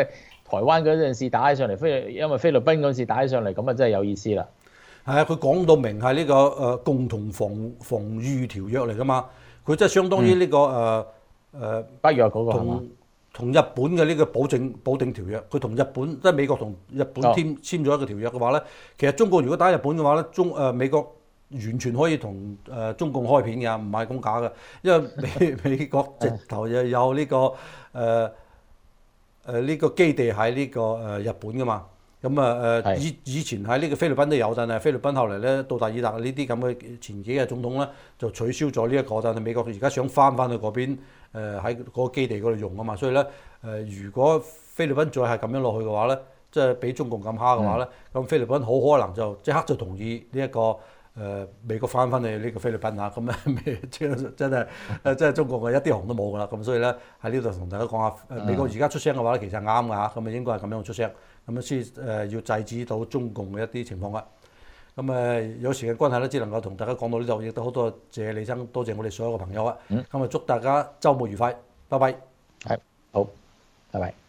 台灣嗰陣時打起上嚟，菲因為菲律賓嗰陣時打起上嚟，咁啊真係有意思啦。 係啊，佢講到明係呢個誒共同防防禦條約嚟㗎嘛，佢即係相當於呢個誒誒北約嗰個係嘛？ 同同日本嘅呢個保證保證條約，佢同日本即係美國同日本簽簽咗一個條約嘅話咧，其實中國如果打日本嘅話咧，中誒美國完全可以同誒中共開片㗎，唔係咁假嘅，因為美美國直頭又有呢個誒誒呢個基地喺呢個誒日本㗎嘛。咁啊誒以以前喺呢個菲律賓都有，但係菲律賓後嚟咧到達爾達呢啲咁嘅前幾嘅總統咧就取消咗呢一個，但係美國而家想翻翻去嗰邊誒喺嗰個基地嗰度用啊嘛，所以咧誒、呃、如果菲律賓再係咁樣落去嘅話咧，即係俾中共咁蝦嘅話咧，咁、嗯、菲律賓好可能就即刻就同意呢、這、一個誒、呃、美國翻翻去呢個菲律賓啊，咁啊即係真係誒即係中國嘅一啲紅都冇㗎啦，咁所以咧喺呢度同大家講下，美國而家出聲嘅話咧其實係啱㗎嚇，咁啊應該係咁樣出聲。咁樣先誒要制止到中共嘅一啲情況啦。咁誒有時間關係咧，只能夠同大家講到呢度，亦都好多謝李生，多謝我哋所有嘅朋友啊。咁啊、嗯，祝大家週末愉快，拜拜。 係好，拜拜。